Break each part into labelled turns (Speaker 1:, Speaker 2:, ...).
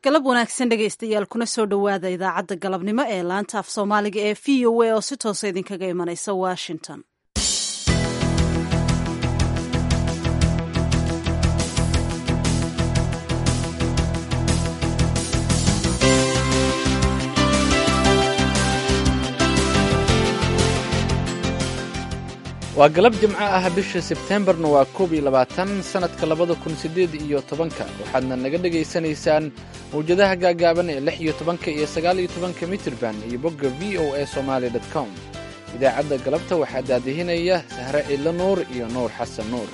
Speaker 1: galab wanaagsan dhegaystayaal kuna soo dhowaada idaacadda galabnimo ee laanta af soomaaliga ee v o a oo si toosa idinkaga imanaysa washington.
Speaker 2: waa galab jimco ah bisha sebteembarna waa 21 sanadka 2018 waxaadna naga dhegaysanaysaan mawjadaha gaagaaban ee 16 iyo 19 mitirban iyo bogga voa somali.com. idaacadda galabta waxaa daadihinaya sahre ciidla nuur iyo nuur xasan nuur.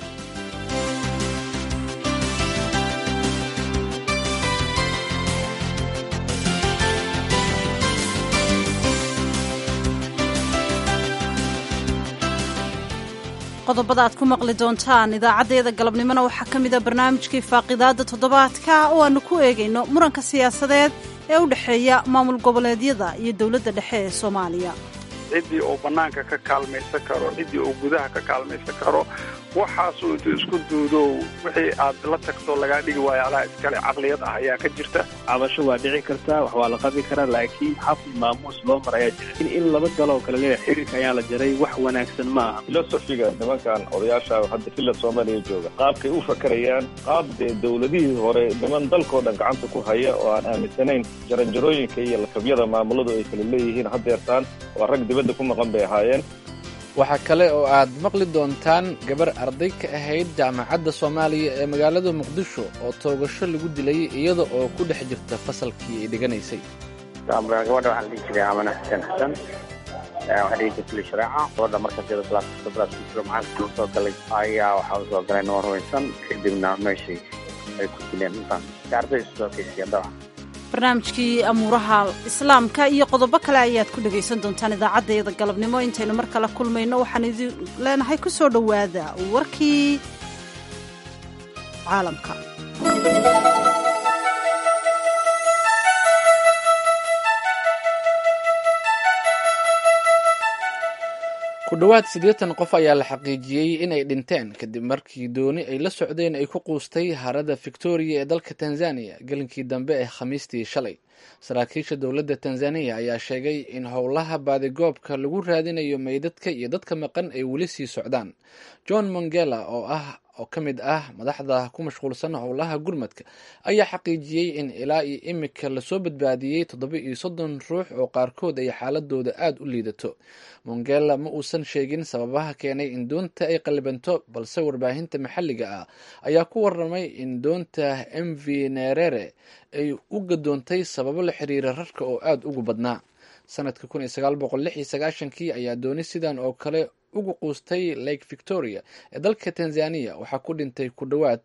Speaker 1: qodobada aad ku maqli doontaan idaacaddeeda galabnimona waxaa ka mid a barnaamijkii faaqidaadda toddobaadka oo aanu ku eegayno muranka siyaasadeed ee u dhexeeya maamul goboleedyada iyo dowladda dhexe ee soomaaliya.
Speaker 3: ciddii uu bannaanka ka kaalmaysan karo, ciddii uu gudaha ka kaalmaysan karo, waxaasuu intuu isku duudo wixii aad la tagto lagaa dhigi waayo alaa iskale caqliyad ah ayaa ka jirta.
Speaker 4: cabasho waa dhici kartaa, wax waa la qabi karaa, laakiin xafid maamuus loo mar ayaa jira. in laba galoo kale leeyahay xiriirka ayaa la jaray wax wanaagsan ma aha.
Speaker 5: filosofiga nimankan odayaasha hadda filla soomaaliya jooga qaabkay u fakarayaan qaab dee dowladihii hore niman dalkoo dhan gacanta ku haya oo aan aaminsanayn jaranjarooyinka iyo lakabyada maamuladu ay kala leeyihiin haddeertaan waa rag dibadda ku maqan bay ahaayeen.
Speaker 2: waxaa kale oo aad maqli doontaan gabar arday ka ahayd jaamacadda soomaaliya ee magaalada muqdisho oo toogasho lagu dilay iyada oo ku dhex jirta fasalkii ay dhiganaysay.
Speaker 6: gabadha waxaa la dhihi jiray amana xuseen xasan, waxaa dhihi jirtay fili shareeca. gabadha markaasida balaaskuusiro maxalka soo galay ayaa waxaa usoo galay noor weysan, kadibna meeshii ay ku dileen intaan arday isu soo keysiyeen dabcan.
Speaker 1: barnaamijkii amuuraha islaamka iyo qodobo kale ayaad ku dhegaysan doontaan idaacaddeeda galabnimo. intaynu mar kale kulmayno waxaan idin leenahay ku soo dhowaada warkii caalamka.
Speaker 2: ku dhowaad 80 qof ayaa la xaqiijiyey inay dhinteen kadib markii dooni ay la socdeen ay ku quustay harada victoria ee dalka tanzania gelinkii dambe ee khamiistii shalay. saraakiisha dowladda tanzaniya ayaa sheegay in howlaha baadigoobka lagu raadinayo meydadka iyo dadka maqan ay weli sii socdaan. john mongela oo ka mid ah madaxda ku mashquulsan howlaha gurmadka ayaa xaqiijiyey in ilaa iyo imika lasoo badbaadiyey 37 ruux oo qaarkood ay xaaladooda aada u liidato. mongela ma uusan sheegin sababaha keenay in doonta ay qalbanto, balse warbaahinta maxalliga ah ayaa ku waramay in doonta mv nerere ay u gadoontay sababo la xiriira rarka oo aada ugu badnaa. sanadka 1996 ayaa dooni sidan oo kale ugu quustay lake victoria ee dalka tanzania waxaa ku dhintay ku dhowaad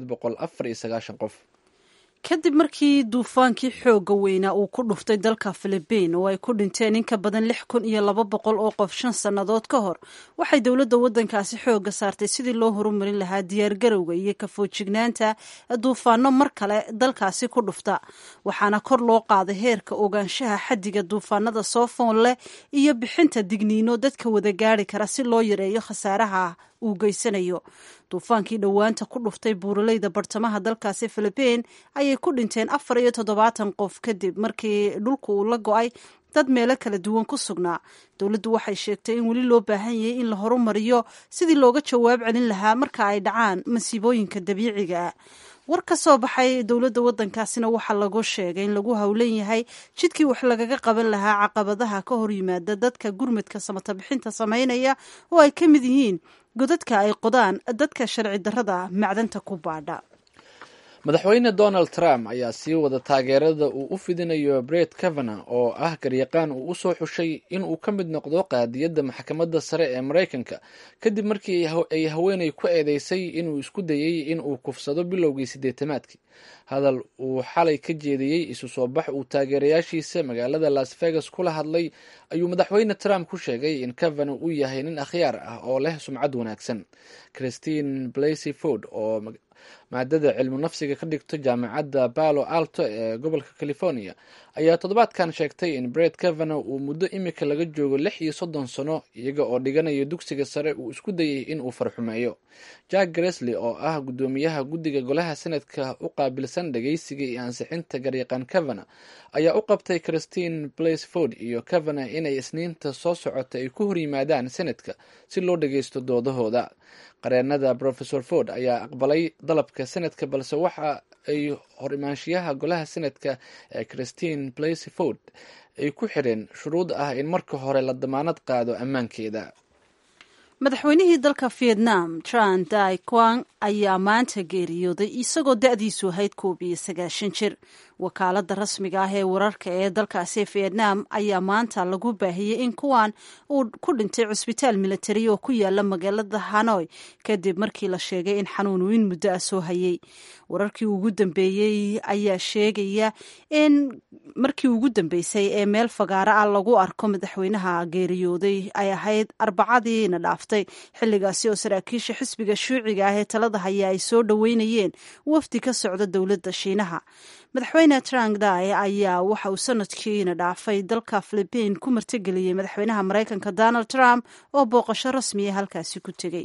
Speaker 2: 894 qof
Speaker 1: kadib markii duufaankii xooga weynaa uu ku dhuftay dalka Filibiin oo ay ku dhinteen in ka badan 6,200 oo qof 5 sannadood ka hor. waxay dowladda waddankaasi xooga saartay sidii loo horumarin lahaa diyaargarowga iyo ka foojignaanta duufaano mar kale dalkaasi ku dhufta, waxaana kor loo qaaday heerka ogaanshaha xaddiga duufaanada soo foon leh iyo bixinta digniino dadka wada gaari kara si loo yareeyo khasaaraha uu geysanayo. duufaankii dhowaanta ku dhuftay buuraleyda bartamaha dalkaasi Filibiin ayay ku dhinteen 74 qof kadib markii dhulku uu la go'ay dad meelo kala duwan ku sugnaa. dowladdu waxay sheegtay in weli loo baahan yahay in la horumariyo sidii looga jawaab celin lahaa marka ay dhacaan masiibooyinka dabiiciga ah. war ka soo baxay dowladda waddankaasina waxaa lagu sheegay in lagu howlan yahay jidkii wax lagaga qaban lahaa caqabadaha ka hor yimaada dadka gurmadka samata bixinta samaynaya oo ay ka mid yihiin godadka ay qodaan dadka sharci darrada macdanta ku baadha.
Speaker 2: madaxweyne donald trump ayaa sii wada taageerada uu u fidinayo Brett Kavanaugh oo ah garyaqaan uu usoo xushay in uu ka mid noqdo qaadiyadda maxkamadda sare ee Mareykanka kadib markii ay haweeney ku eedeysay inuu isku dayay in uu kufsado bilowgii 80-aadkii. hadal uu xalay ka jeediyey isu soo bax uu taageerayaashiisa magaalada Las Vegas kula hadlay ayuu madaxweyne Trump ku sheegay in Kavanaugh uu yahay nin akhyaar ah oo leh sumcad wanaagsan. Christine Blasey Ford oo maadada cilmu nafsiga ka dhigto jaamacadda palo alto ee gobolka california ayaa toddobaadkan sheegtay in Brett Kavanaugh uu muddo imika laga joogo 36 sano iyaga oo dhiganaya dugsiga sare uu isku dayay in uu farxumeeyo. Jack Grassley oo ah gudoomiyaha guddiga golaha sanadka u qaabilsan dhageysiga iyo ansixinta garyaqaan Kavanaugh ayaa u qabtay Christine Blasey Ford iyo Kavanaugh inay isniinta soo socota ay ku horyimaadaan sanadka si loo dhageysto doodahooda. qareenada Professor Ford ayaa aqbalay dalabka sanadka balse waxa ay hor imaanshiyaha golaha sanadka ee Christine Blasey Ford ay ku xireen shuruud ah in marka hore la damaanad qaado ammaankeeda.
Speaker 1: madaxweynihii dalka Vietnam Tran Dai Quang ayaa maanta geeriyooday isagoo da-diisu ahayd 91 jir. wakaalada rasmiga ah ee wararka ee dalkaasi Vietnam ayaa maanta lagu baahiyey in Quang uu ku dhintay cusbitaal militari oo ku yaala magaalada Hanoi kadib markii la sheegay in xanuun weyn muddo ah soo hayay. wararkii ugu dambeeyey ayaa sheegaya in markii ugu dambeysay ee meel fagaara ah lagu arko madaxweynaha geeriyooday ay ahayd Arbacadiina dhaaftay xilligaasi oo saraakiisha xisbiga shuuciga ah ee talada haya ay soo dhaweynayeen wafdi ka socda dowladda Shiinaha. madaxweyne Trang Dai ayaa waxa uu sanadkiina dhaafay dalka Philippines ku martigeliyey madaxweynaha Mareykanka Donald Trump oo booqasho rasmi ah halkaasi ku tegey.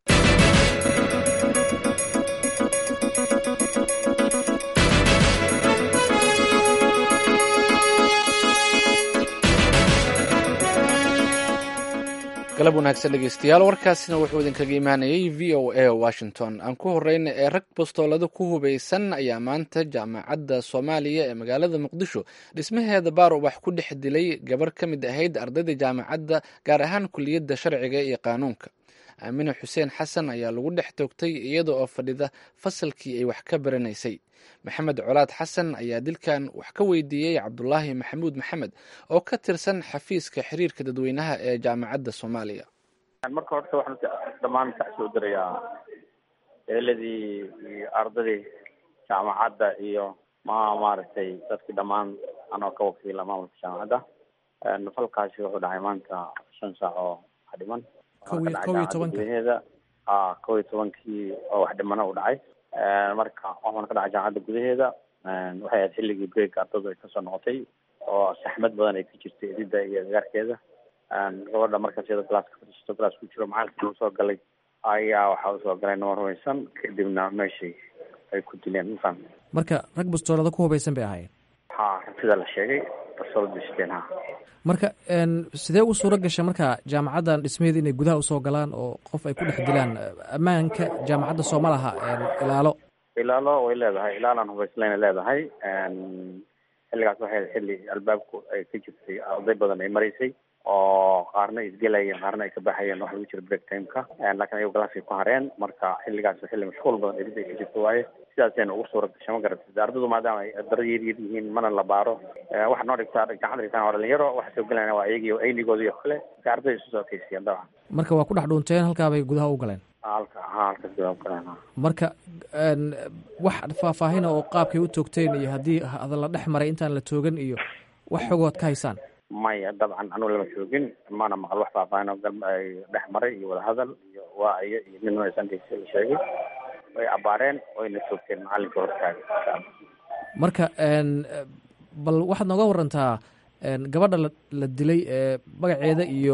Speaker 2: galab wanaagsan dhegeystayaal warkaasina wuxuu idinkaga imaanayay v o a Washington. aan ku horeyna ee rag bastoolada ku hubeysan ayaa maanta jaamacadda Soomaaliya ee magaalada Muqdisho dhismaheeda baar ubax ku dhex dilay gabar ka mid ahayd ardayda jaamacadda gaar ahaan kuliyadda sharciga iyo qaanuunka. Aamina Xuseen Xasan ayaa lagu dhex toogtay iyada oo fadhida fasalkii ay wax ka baranaysay. Maxamed Colaad Xasan ayaa dilkan wax ka weydiiyey Cabdulaahi Maxamuud Maxamed oo ka tirsan xafiiska xiriirka dadweynaha ee jaamacadda Soomaaliya.
Speaker 6: marka horta waxaan dhammaan ka soo dirayaa eeladii iyo ardadii jaamacadda iyo maaragtay dadkii dhammaan anoo ka wakiila maamulka jaamacadda. falkaasi wuxuu dhacay maanta 5 saac oo dhiman. 11 oo wax dhimana u dhacay. marka waxaan ka dhacay jaamacadda gudaheeda. waxay ahayd xilligii break ardadu ay kasoo noqotay oo saxmad badan ay ku jirtay edida iyo agaarkeeda. gabadha markaas iyada class ku jiro macallinkii uu soo galay ayaa waxaa usoo galay noor hubeysan kadibna meeshii ay ku dileen. mafaham
Speaker 7: marka rag bastoolada ku hubeysan bay ahaayeen.
Speaker 6: ha sida la sheegay bastoolada dishteen. ha
Speaker 7: marka sidee u suura gashay marka jaamacaddan dhismaheeda inay gudaha usoo galaan oo qof ay ku dhex dilaan? ammaanka jaamacadda soo ma laha ilaalo
Speaker 6: way leedahay. ilaalaan hubeyslayna leedahay. xilligaas waxay xilli albaabku ay ka jirtay arday badan ay maraysay oo qaarna isgelayeen qaarna ay ka baxayeen waxa lagu jira break time-ka. laakiin ayagu galaaskay ku hareen. marka xilligaas xilli mashquul badan ay ka jirto waaye sidaasayna ugu suura gashay. ma garatay ardadu maadaama ay daro yar yihiin mana la baaro. waxa noo dhigtaa jaamacadda dhigtaan waa dhalinyaro waxa soo gelayna waa iyagii aynigooda iyo kale arday isu soo kaysiyeen dabcan.
Speaker 7: marka waa ku dhex dhuunteen halkaabay gudaha u galeen.
Speaker 6: halkaas gudaha u galeen.
Speaker 7: marka wax faahfaahina oo qaabkay u toogteen iyo haddii hadalla dhex maray intaan la toogan iyo wax xogood ka haysaan?
Speaker 6: maya dabcan anugu lama joogin mana maqal wax faahfaahin oo ay dhex maray iyo wadahadal iyo waayo iyo midna aysan dhegeysan la sheegay. way abaareen wayna toogteen macalinka hortaaga.
Speaker 7: marka bal waxaad nooga warantaa gabadha la dilay magaceeda iyo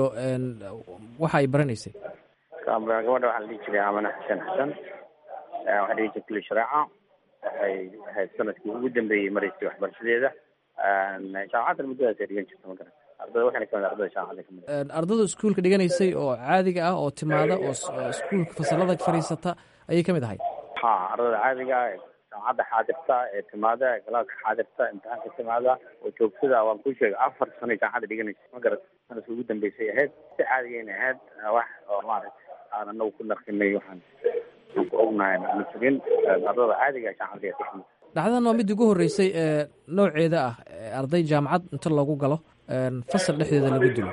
Speaker 7: waxa ay baranaysay.
Speaker 6: gabadha waxaa la dhihi jiray Aamina Xuseen Xasan. waxay dhihi jirtay kulli shareeca. waxay ahayd sanadkii ugu dambeeyey maraysay waxbarashadeeda. jaamacadda muddadaas ay dhigan jirta. ma garata ardada waxayna kamid ardada jaamacadda kamid
Speaker 7: ardada iskuulka dhiganaysay oo caadiga ah oo timaada oo iskuulka fasalada fadhiisata ayay kamid ahayd.
Speaker 6: ha ardada caadiga ah ee jaamacadda xaadirta ee timaada galaaska xaadirta imtixaanka timaada oo joogtada. waan kuu sheegay 4 sano jaamacadda dhiganaysay. ma garata sanadkii ugu dambeysay ahayd si caadigayna ahayd wax oo maaragtay aan anagu ku naqinay waxaan ku ognahay ma jirin. ardada caadiga jaamacadda ka timid.
Speaker 7: dhacdadan waa mid ugu horreysay ee nooceeda ah arday jaamacad inta loogu galo fasal dhexdeeda lagu dilo.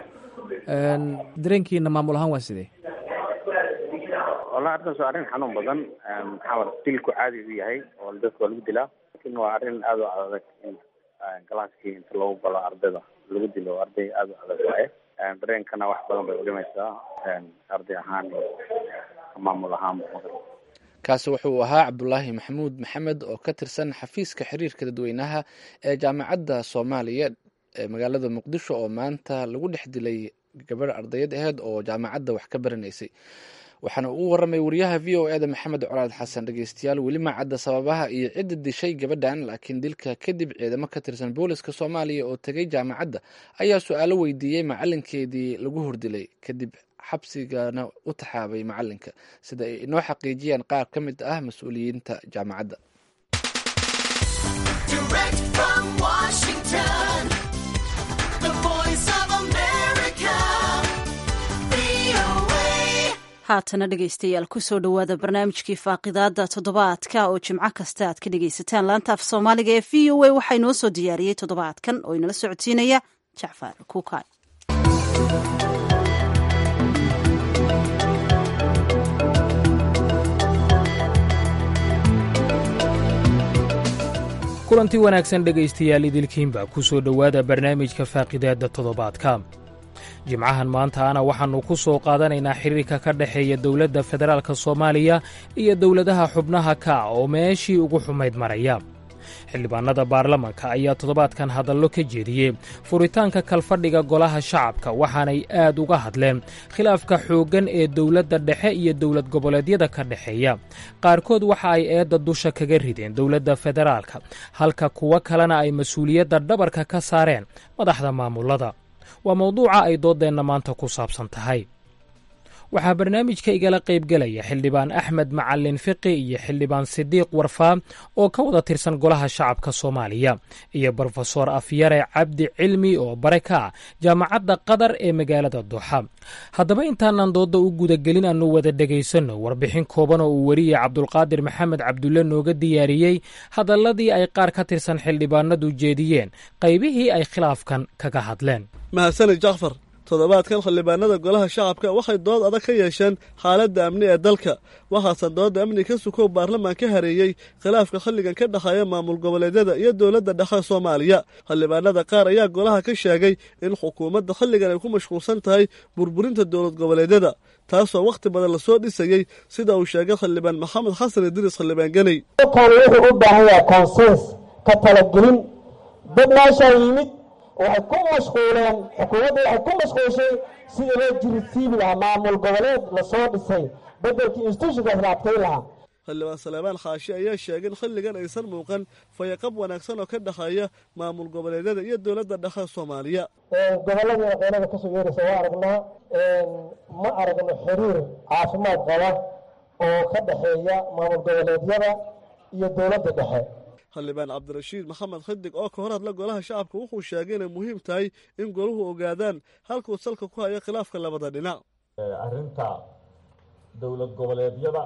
Speaker 7: dareenkiina maamul ahaan waa sidee?
Speaker 6: wallahi arrintaas waa arrin xanuun badan. maxaa dilku caadi u yahay oo dadka waa lagu dilaa. laakiin waa arrin aad u adag in galaaskii inta loogu galo ardayda lagu dilo. arday aad u adag waaye. dareenkana wax badan bay udhimaysaa arday ahaan iyo maamul ahaan.
Speaker 2: kaasi wuxuu ahaa cabdulaahi maxamuud maxamed oo ka tirsan xafiiska xiriirka dadweynaha ee jaamacadda soomaaliya ee magaalada muqdisho oo maanta lagu dhex dilay gabarh ardayad aheyd oo jaamacadda wax ka baranaysay. waxaana uu waramay wariyaha v o eda maxamed colaad xasan. dhegeystayaal weli ma cadda sababaha iyo cidda dishay gabadhan, laakiin dilka kadib ciidamo ka tirsan booliska soomaaliya oo tegay jaamacadda ayaa su-aalo weydiiyey macalinkeedii lagu hordilay, kadib xabsigana u taxaabay macalinka, sida ay inoo xaqiijiyeen qaar ka mid ah mas-uuliyiinta jaamacadda.
Speaker 1: haatana dhegaystayaal kusoo dhowaada barnaamijkii faaqidaada toddobaadka oo jimco kasta aad ka dhegaysataan laanta af soomaaliga ee v o a waxaa inoo soo diyaariyey toddobaadkan oo inala socodsiinaya jacfar kuukay.
Speaker 8: kulanti wanaagsan dhegaystayaal idilkiinba ku soo dhowaada barnaamijka faaqidaadda toddobaadka. jimcahan maantaana waxaannu ku soo qaadanaynaa xiriirka ka dhexeeya dowladda federaalka soomaaliya iyo dowladaha xubnaha ka oo meeshii ugu xumayd maraya. xildhibaannada baarlamanka ayaa toddobaadkan hadallo ka jeediyey furitaanka kalfadhiga golaha shacabka, waxaanay aad uga hadleen khilaafka xooggan ee dowladda dhexe iyo dowlad goboleedyada ka dhexeeya. qaarkood waxa ay eedda dusha kaga rideen dowladda federaalka, halka kuwo kalena ay mas-uuliyadda dhabarka ka saareen madaxda maamullada. waa mawduuca ay dooddeenna maanta ku saabsan tahay. waxaa barnaamijka igala qaybgelaya xildhibaan axmed macalin fiqi iyo xildhibaan sidiiq warfaa oo ka wada tirsan golaha shacabka soomaaliya, iyo brofesor afyare cabdi cilmi oo bare ka ah jaamacadda qatar ee magaalada duuxa. haddaba intaanan doodda u gudagelin aannu wada dhegaysanno warbixin kooban oo uu wariyey cabdulqaadir maxamed cabdulle nooga diyaariyey hadalladii ay qaar ka tirsan xildhibaanadu jeediyeen qaybihii ay khilaafkan kaga hadleen.
Speaker 9: mahadsanid jacfar. toddobaadkan xildhibaanada golaha shacabka waxay dood adag ka yeesheen xaaladda amni ee dalka, waxaase doodda amni ka sukow baarlamaan ka hareeyey khilaafka xilligan ka dhexeeya maamul goboleedyada iyo dowladda dhexe soomaaliya. xildhibaanada qaar ayaa golaha ka sheegay in xukuumadda xilligan ay ku mashquulsan tahay burburinta dowlad goboleedyada, taasoo wakhti badan lasoo dhisayey, sida uu sheegay xildhibaan maxamed xasan idriis xildhibaan ganey.
Speaker 10: wuxuu u baahan yahay konsens ka talagelin dad meeshaa yimid waxay ku mashquuleen, xukuumadda waxay ku mashquulshay sidii loo jirisiibi lahaa maamul goboleed lasoo dhisay beddelkii institutionkaas la adkayn lahaa.
Speaker 9: xildhibaan salebaan xaashi ayaa sheegay in xilligan aysan muuqan fayaqab wanaagsan oo ka dhexeeya maamul goboleedyada iyo dowladda dhexe soomaaliya.
Speaker 10: gobolladii qeynada kasoo yeeraysa waa aragnaa, ma aragno xiriir caafimaad qaba oo ka dhexeeya maamul goboleedyada iyo dowladda dhexe.
Speaker 9: xildhibaan cabdirashiid maxamed xidig oo ka hor hadla golaha shacabka wuxuu sheegay inay muhiim tahay in goluhu ogaadaan halkuu salka ku haya khilaafka labada dhinac.
Speaker 11: arrinta dowlad goboleedyada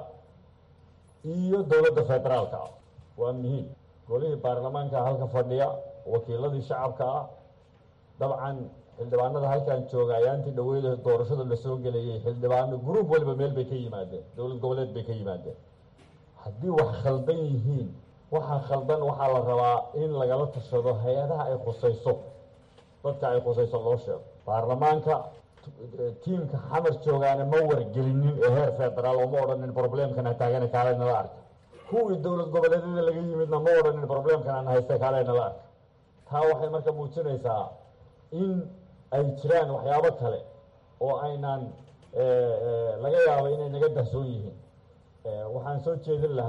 Speaker 11: iyo dowladda federaalka ah waa muhiim. golihii baarlamaanka halka fadhiya, wakiiladii shacabka ah, dabcan xildhibaanada halkan jooga ayaantii dhaweyda doorashada lasoo gelayay xildhibaano gruub waliba meel bay ka yimaadeen, dowlad goboleed bay ka yimaadeen. haddii wax khaldan yihiin, waxaa khaldan waxaa la rabaa in lagala tashado hay-adaha ay khusayso, dadka ay khusayso loo sheego. baarlamaanka tiimka xamar joogaana ma wargelinin ee heer federaal oo ma odhanin problemkana taagana kaale nala arka. kuwii dowlad goboleedyada laga yimidna ma odhanin problemkan aan haysta kaale nala arka. taa waxay marka muujinaysaa in ay jiraan waxyaabo kale oo aynaan laga yaabo inay naga dahsoon yihiin. waxaan soo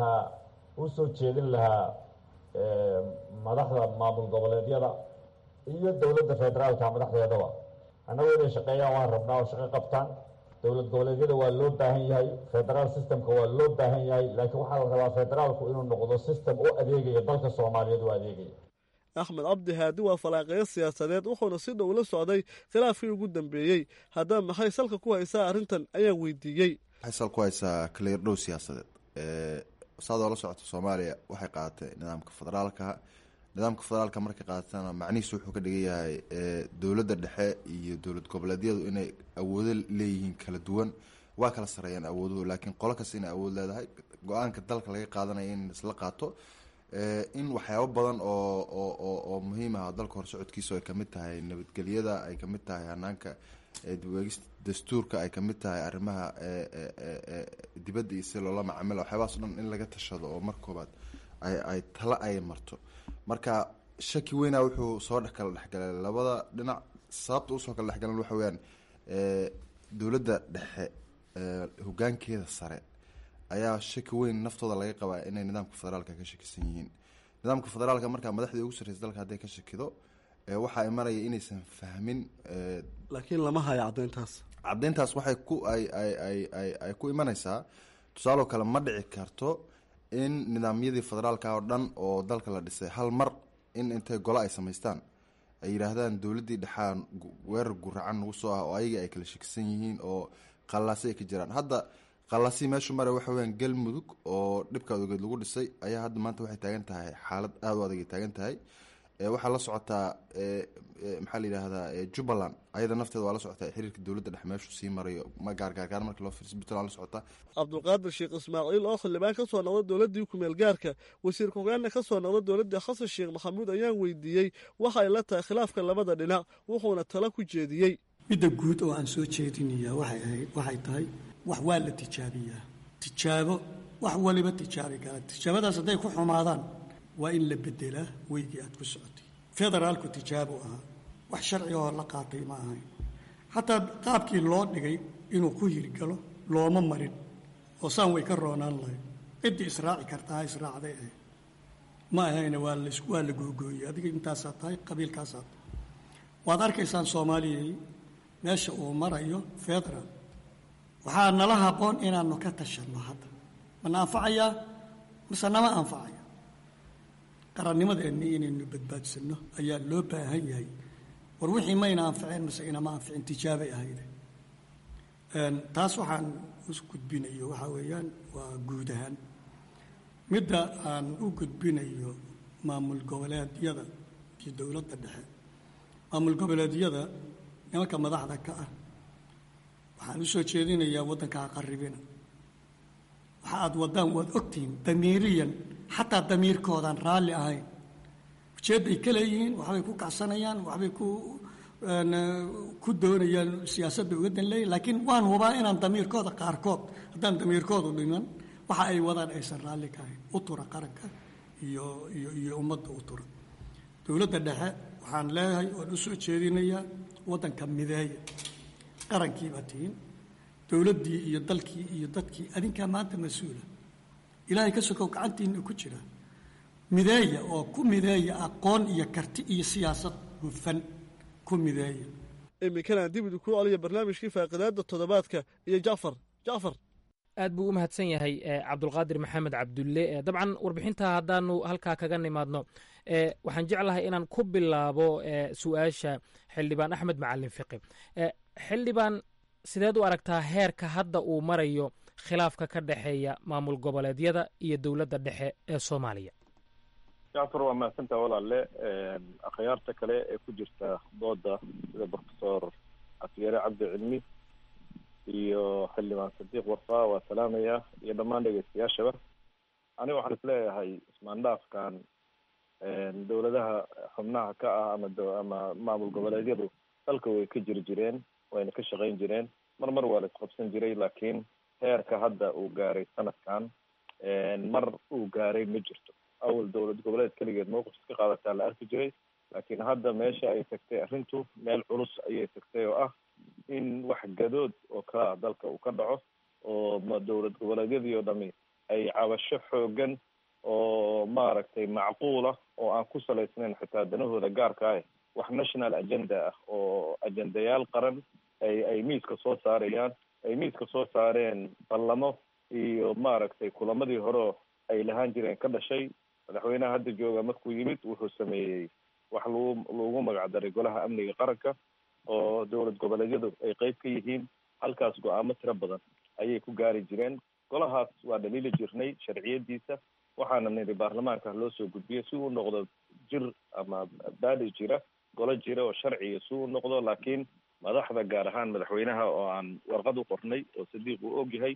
Speaker 11: jeedin lahaa madaxda maamul goboleedyada iyo dowladda federaalka madaxdeedaba, annagu inay shaqeeyaan waan rabnaa oo shaqo qabtaan. dowlad goboleedyada waa loo baahan yahay, federaal systemka waa loo baahan yahay, laakiin waxaa la rabaa federaalku inuu noqdo system u adeegaya dalka soomaaliyeed u adeegaya.
Speaker 9: axmed cabdi haadi waa falaaqeeyo siyaasadeed, wuxuuna si dhow la socday khilaafkii ugu dambeeyey. haddaba maxay salka ku haysaa arrintan ayaan weydiiyey.
Speaker 12: waxay sal ku haysaa clear dhow siyaasadeed. saadoo la socota soomaaliya waxay qaadatay nidaamka federaalka markay qaadatana macnihiisu wuxuu ka dhigan yahay dowladda dhexe iyo dowlad goboleedyadu inay awoodo leeyihiin kala duwan. waa kala sareeyaan awooduhu, laakiin qolo kasta inay awood leedahay. go-aanka dalka laga qaadanaya in isla qaato, in waxyaabo badan oo muhiim ah dalka horsocodkiisa ay kamid tahay nabadgelyada, ay kamid tahay hanaanka dibweegista dastuurka ay kamid tahay arrimaha dibadda iyo si loola macaamilo waxyaabahaas o dhan in laga tashado oo mar koobaad ay tala ay marto. marka shaki weynaa wuxuu soo kala dhexgalay labada dhinac. sababta usoo kala dhexgalan waxa weyaan dowladda dhexe hogaankeeda sare ayaa shaki weyn naftooda laga qabaa inay nidaamka federaalka ka shakisan yihiin. nidaamka federaalka markaa madaxdii ugu sarreysa dalka hadday ka shakido waxaa imanaya inaysan fahmin.
Speaker 9: laakiin lama hayo
Speaker 12: caddeyntaas waxay ay ku imanaysaa tusaaloo kale ma dhici karto in nidaamyadii federaalka oo dhan oo dalka la dhisay hal mar in intay gole ay samaystaan ay yidhaahdaan dowladdii dhexaa weerar guracan nagu soo ah oo ayagii ay kala shakisan yihiin oo qallaasi ay ka jiraan. hadda qallaasi meeshu mare waxa weyaan galmudug oo dhibka adogeed lagu dhisay ayaa hadda maanta waxay taagan tahay xaalad aada u adag ay taagan tahay. waxaa la socotaa maxaa la yidhaahdaa jubbaland ayada nafteeda waa la socotaa xiriirka dowladda dhex meeshu sii marayo gaargaar marka loo fiirso puntland la socotaa.
Speaker 9: cabdulqaadir sheekh ismaaciil oo xildhibaan ka soo noqda dowladdii kumeel gaarka wasiirka hogaanna ka soo noqda dowladda xasan sheekh maxamuud ayaan weydiiyey waxa ay la tahay khilaafka labada dhinac wuxuuna tala ku jeediyey.
Speaker 13: midda guud oo aan soo jeedinayaa waxay tahay wax waa la tijaabiyaa. tijaabo wax waliba tijaabi kara. tijaabadaas hadday ku xumaadaan waa in la bedelaa weygii aad ku socotay. federaalku tijaabo ahaa wax sharci oo la qaatay ma ahayn. xataa qaabkii loo dhigay inuu ku hirgalo looma marin oo saan way ka roonaan lahayd. ciddii israaci kartaa israacday ahayd ma ahayna waa la googooyey. adiga intaasaa tahay qabiilkaasaa tahay. waad arkaysaan soomaaliyay meesha uu marayo federaal. waxaa nala habboon inaanu ka tashanno hadda mana anfacayaa mise nama anfacaya. qarannimadeenni inaynu badbaadsanno ayaa loo baahan yahay. war wixii mayna anficeen mise inama anficin tijaabay ahayde. taas waxaan u gudbinayo waxaa weeyaan waa guud ahaan midda aan u gudbinayo maamul goboleedyada iyo dowladda dhexe. maamul goboleedyada nimanka madaxda ka ah waxaan u soo jeedinayaa waddanka ha qarribina. waxa aad waddaan waad ogtihiin damiiriyan xataa damiirkoodaan raalli ahayn. ujeedday ka leeyihiin waxbay ku kacsanayaan waxbay ku doonayaan siyaasadda uga dan leeyihin. laakiin waan hubaa inaan damiirkooda qaarkood haddaan damiirkoodu dhiman waxa ay wadaan aysan raalli ka ahayn. u tura qaranka iyo ummadda u tura. dowladda dhexe waxaan leeyahay oon u soo jeedinayaa waddanka mideeya. qarankiibaa tihiin dowladdii iyo dalkii iyo dadkii adinkaa maanta mas-uula. ilaahay ka sokow gacantiina ku jira. mideeya oo ku mideeya aqoon iyo karti iyo siyaasad hufan ku mideeya.
Speaker 9: iminkana dibidi ku celiya barnaamijkii faaqidaada toddobaadka iyo jacfar
Speaker 8: aad buu u mahadsan yahay cabdulqaadir maxamed cabdulle. dabcan warbixinta haddaanu halkaa kaga nimaadno waxaan jeclahay inaan ku bilaabo su-aasha xildhibaan axmed macalin fiqi. xildhibaan sideed u aragtaa heerka hadda uu marayo khilaafka ka dhexeeya maamul goboleedyada iyo dowladda dhexe ee soomaaliya?
Speaker 5: jacfar waa mahadsantaha walaale. akhyaarta kale ee ku jirta dooda sida profesor afyare cabdi cilmi iyo xildhibaan sadiiq warfaa waa salaamaya iyo dhammaan dhegeystayaashaba. aniga waxaan isleeyahay ismaandhaafkan dowladaha xubnaha ka ah ama maamul goboleedyadu dalka way ka jiri jireen wayna ka shaqayn jireen. mar waa la isqabsan jiray laakiin heerka hadda uu gaaray sanadkan mar uu gaaray ma jirto. awal dowlad goboleed keligeed mowqif iska qaadataa la arki jiray laakiin hadda meesha ay tagtay arrintu meel culus ayay tagtay oo ah in wax gadood oo kalaa dalka uu ka dhaco oo dowlad goboleedyadii oo dhami ay cabasho xoogan oo maaragtay macquula oo aan ku salaysnayn xitaa danahooda gaarka ah wax national agenda ah oo ajendayaal qaran ay miiska soo saarayaan. ay miiska soo saareen ballamo iyo maaragtay kulamadii hore ay lahaan jireen ka dhashay. madaxweynaha hadda jooga markuu yimid wuxuu sameeyey wax lagu magacdaray golaha amniga qaranka oo dowlad goboleedyadu ay qeyb ka yihiin. halkaas go-aamo tiro badan ayay ku gaari jireen. golahaas waa dhaliili jirnay sharciyadiisa waxaana nidhi baarlamaanka loo soo gudbiyo si uu noqdo jir ama baali jira golo jira oo sharciya si uu noqdo. laakiin madaxda gaar ahaan madaxweynaha oo aan warqad u qornay oo sadiiq uu ogyahay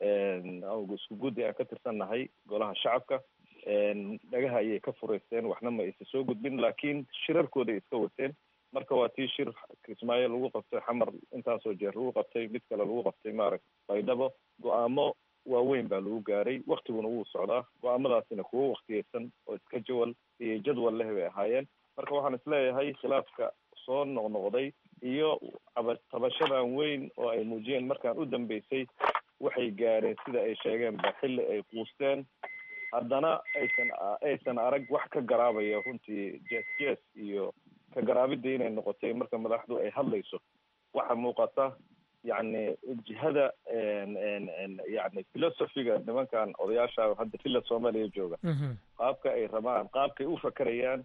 Speaker 5: isku guddi aan ka tirsannahay golaha shacabka dhagaha ayay ka fureysteen waxna ma aysa soo gudbin laakiin shirarkooda ay iska wateen. marka waa tii shir kismaayo lagu qabtay, xamar intaasoo jeer lagu qabtay, mid kale lagu qabtay maaragta baydhabo. go-aamo waaweyn baa lagu gaaray, waktiguna wuu socdaa. go-aamadaasina kuwo waktiyeysan oo iska iyo jadwal leh bay ahaayeen. marka waxaan isleeyahay khilaafka soo noqnoqday iyo tabashadan weyn oo ay muujiyeen markaan u dambeysay waxay gaareen sida ay sheegeen ba xilli ay quusteen, haddana aysan arag wax ka garaabaya runtii jes iyo ka garaabidda inay noqotay marka madaxdu ay hadlayso. waxaa muuqata yani jihada yani philosophiga nimankan odayaasha hadda filla soomaaliya jooga qaabka ay rabaan, qaabkay u fakerayaan,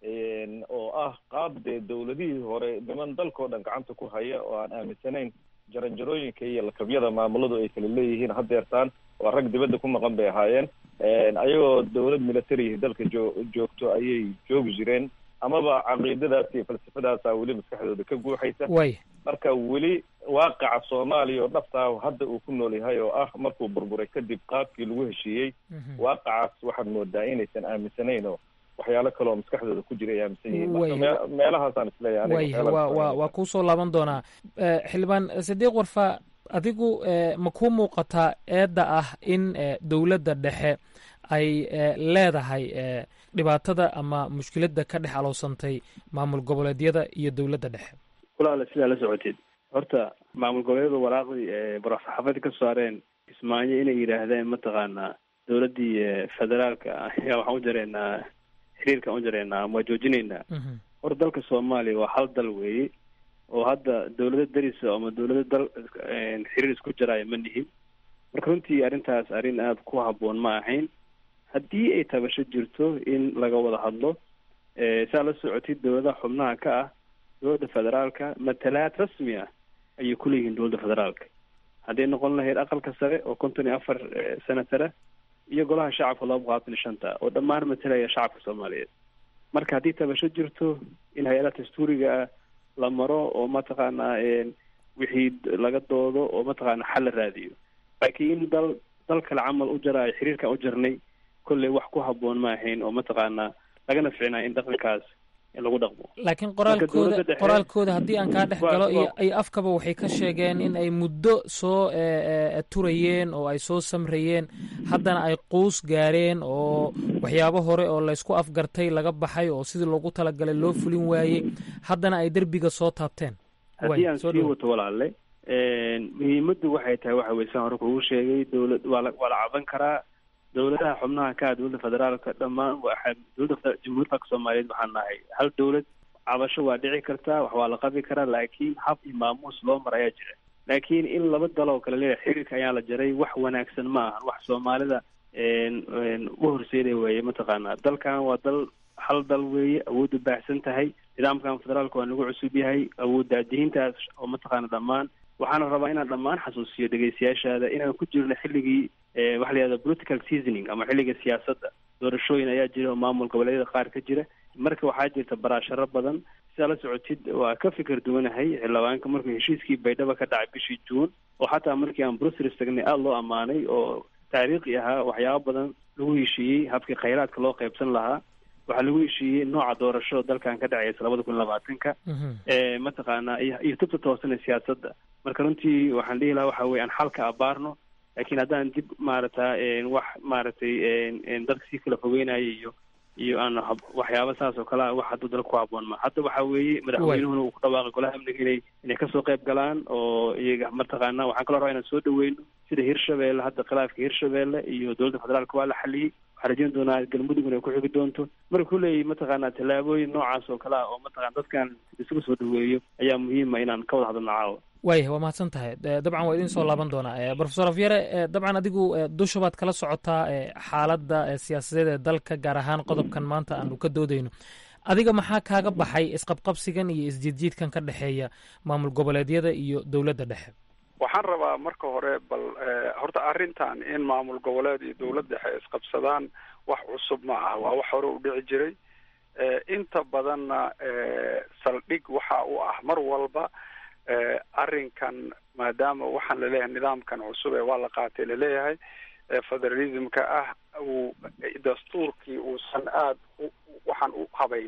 Speaker 5: oo ah qaab dee dawladihii hore niman dalkao dhan gacanta ku haya oo aan aaminsanayn jaranjarooyinka iyo lakabyada maamuladu ay kala leeyihiin haddeertaan. waa rag dibadda ku maqan bay ahaayeen, ayagoo dawlad military dalka joogto ayay joogi jireen, amaba caqiidadaas iyo falsafadaasa weli maskaxdooda ka guuxaysa. marka weli waaqaca soomaaliya oo dhabtaa hadda uu ku nool yahay oo ah markuu burburay kadib qaabkii lagu heshiiyey, waaqacaas waxaad moodaa inaysan aaminsanayn oo waxyaalo kale oo maskaxdooda ku jira ay aaminsan yihiin. meelahaasaan isleeyahay
Speaker 8: waa kuusoo laaban doonaa. xildhibaan Sidiiq Warfa, adigu ma kuu muuqataa eedda ah in dowladda dhexe ay leedahay dhibaatada ama mushkiladda ka dhex aloosantay maamul goboleedyada iyo dowladda dhexe?
Speaker 4: walaala sidaa la socoteed, horta maamul goboleedyada waraaqdii barasaxaafada ka saareen kismaayo inay yidhaahdeen mataqaanaa dowladdii federaalka ayaa waxaan u jareynaa xiriirka aan u jareynaa ama waa joojinaynaa. horta dalka soomaaliya waa hal dal weeye, oo hadda dawlado darisa ama dawlado dal xiriir isku jaraayo ma nihin. marka runtii arrintaas arrin aada ku habboon ma ahayn. haddii ay tabasho jirto in laga wada hadlo, saa la socotid dawladaha xubnaha ka ah dowladda federaalka matalaad rasmi ah ayay kuleeyihiin dowladda federaalka. hadday noqon lahayd aqalka sare oo 54 senatara iyo golaha shacabka 225 oo dhammaan matalaya shacabka soomaaliyeed. marka haddii tabasho jirto in hay-adaha dastuuriga ah la maro oo mataqaanaa wixii laga doodo oo mataqaanaa xal la raadiyo. laakiin in dal kale camal u jaraayo xiriirkan u jarnay kolley wax ku habboon ma ahayn oo mataqaanaa lagana ficnaa in dhaqankaas lagu dhaqmo.
Speaker 8: laakiin qoraalkooda haddii aan kaa dhex galo iyo afkaba waxay ka sheegeen in ay muddo soo turayeen oo ay soo samrayeen, haddana ay quus gaareen oo waxyaabo hore oo laysku afgartay laga baxay oo sidii loogu talagalay loo fulin waayey, haddana ay derbiga soo taabteen.
Speaker 4: haddii aan sii wato walaale, muhiimaddu waxay tahay waxa weye saan hore kugu sheegay, dowlad waa la caban karaa. dowladaha xubnaha ka ah dowladda federaalka dhammaan dowladda jamhuuriyadda soomaaliyeed waxaan nahay hal dowlad. cabasho waa dhici kartaa, wax waa la qabi karaa, laakiin hab iyo maamuus loo mar ayaa jira. laakiin in laba dal oo kale leeyahay xiriirka ayaa la jaray wax wanaagsan ma ahan, wax soomaalida u horseeday weeye. mataqaanaa dalkan waa hal dal weeye, awooddu baahsan tahay. nidaamkan federaalka waa nagu cusub yahay, awoodda diintaas oo mataqaana dhammaan. waxaana rabaa inaan dhammaan xasuusiyo dhegeystayaashaada inaan ku jirno xilligii waxa la yihahda political seasoning ama xilliga siyaasadda. doorashooyin ayaa jira oo maamul goboleedyada qaar ka jira. marka waxaa jirta baraasharo badan. sidaa la socotid waa ka fikir duwanahay xildhibaanka markuu heshiiskii baydhaba ka dhacay bishii juun, oo xataa markii aan brussels tagnay aada loo ammaanay oo taariikhi ahaa. waxyaabo badan lagu heshiiyey, habkii khayraadka loo qaybsan lahaa. waxaa lagu heshiiyey nooca doorasho dalkan ka dhacaysa 2020 mataqaanaa iyo tubta toosana siyaasadda. marka runtii waxaan dhihi lahaa waxa weye aan xalka abaarno, laakiin haddaan dib wax dadka sii kala fogeynaya iyo aan waxyaaba saas oo kale ah wax hadduu dalka ku habboon ma. hadda waxa weeye madaxweynuhuna uu ku dhawaaqay golaha amniga inay kasoo qayb galaan oo iyaga mataqaanaa. waxaan kaloo rabaa inaan soo dhaweyno sida hirshabeelle, hadda khilaafka hirshabeelle iyo dowladda federaalka waa la xaliyey. waxaan rajayn doonaa galmudug inay ku xigi doonto. marka kuleeyahy mataqaanaa tallaabooyin noocaas oo kale ah oo mataqana dadkan isugu soo dhaweeyo ayaa muhiima inaan ka wada hadalno caawa.
Speaker 8: waayah waa mahadsan tahay. dabcan waa idin soo laaban doonaa. profesor afyare, dabcan adigu dusha baad kala socotaa xaaladda siyaasadeed ee dalka, gaar ahaan qodobkan maanta aanu ka doodayno. adiga maxaa kaaga baxay isqabqabsigan iyo isjiidjiidkan ka dhexeeya maamul goboleedyada iyo dowladda dhexe?
Speaker 3: waxaan rabaa marka hore bal horta arrintan in maamul goboleed iyo dowlad dhexe isqabsadaan wax cusub ma ah, waa wax hore u dhici jiray. inta badanna saldhig waxa uu ah mar walba arrinkan, maadaama waxaan laleeyahay nidaamkan cusub ee waa la qaatay laleeyahay federalismka ah, uu dastuurkii uusan aada waxaan u habaynin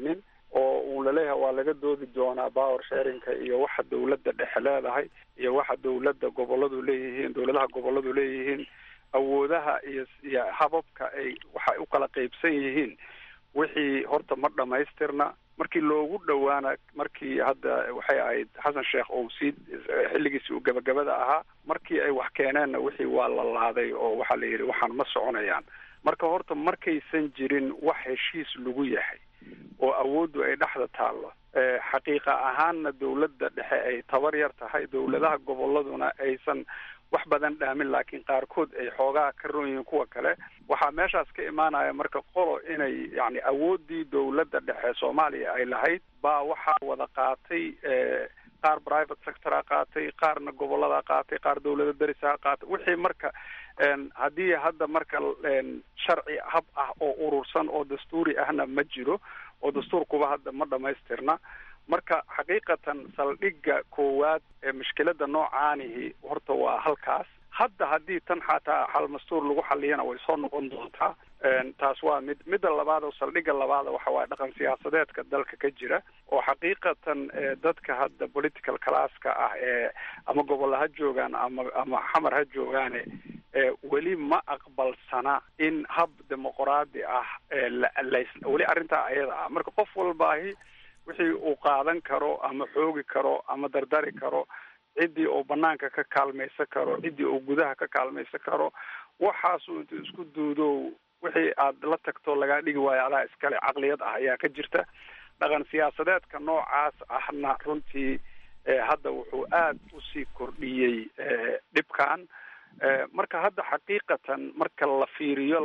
Speaker 3: oo uu laleeyahay waa laga doodi doonaa power sharinka iyo waxa dawladda dhexe leedahay iyo waxa dawladda goboladu leeyihiin, dawladaha goboladu leeyihiin, awoodaha iyo hababka ay waxay u kala qaybsan yihiin. wixii horta ma dhamaystirna. markii loogu dhawaana markii hadda waxay ahayd xasan sheekh oo xilligiisii uu gabagabada ahaa, markii ay wax keeneenna wixii waa la laaday oo waxaa la yidhi waxaan ma soconayaan. marka horta markaysan jirin wax heshiis lagu yahay oo awooddu ay dhexda taallo, xaqiiqa ahaanna dawladda dhexe ay tabar yar tahay, dawladaha goboladuna aysan wax badan dhaamin, laakiin qaarkood ay xoogaa ka roon yihiin kuwa kale, waxaa meeshaas ka imaanaya marka qolo inay yani awooddii dawladda dhexe Soomaaliya ay lahayd baa waxaa wada qaatay qaar private sectora qaatay, qaarna gobolada qaatay, qaar dawlada darisaha qaatay. wixii marka haddii hadda marka sharci hab ah oo urursan oo dastuuri ahna ma jiro, oo dastuurkuba hadda ma dhamaystirna. marka xaqiiqatan saldhigga koowaad ee mushkilada noocaanihi horta waa halkaas. hadda haddii tan xataa xal mastuur lagu xaliyana way soo noqon doontaa. taas waa midda labaad oo saldhigga labaada waxa waaye dhaqan siyaasadeedka dalka ka jira oo xaqiiqatan dadka hadda political classka ah ee ama gobol ha joogaan ama xamar ha joogaane weli ma aqbalsana in hab dimuqraadi ah weli arrintaa ayada ah. marka qof walbaahi wixii uu qaadan karo ama xoogi karo ama dardari karo, ciddii uu banaanka ka kaalmaysan karo, ciddii uu gudaha ka kaalmaysan karo, waxaasuu intuu isku duudo wixii aad la tagto lagaa dhigi waayo adaa iskale caqliyad ah ayaa ka jirta. dhaqan siyaasadeedka noocaas ahna runtii hadda wuxuu aad usii kordhiyey dhibkan. marka hadda xaqiiqatan marka la fiiriyo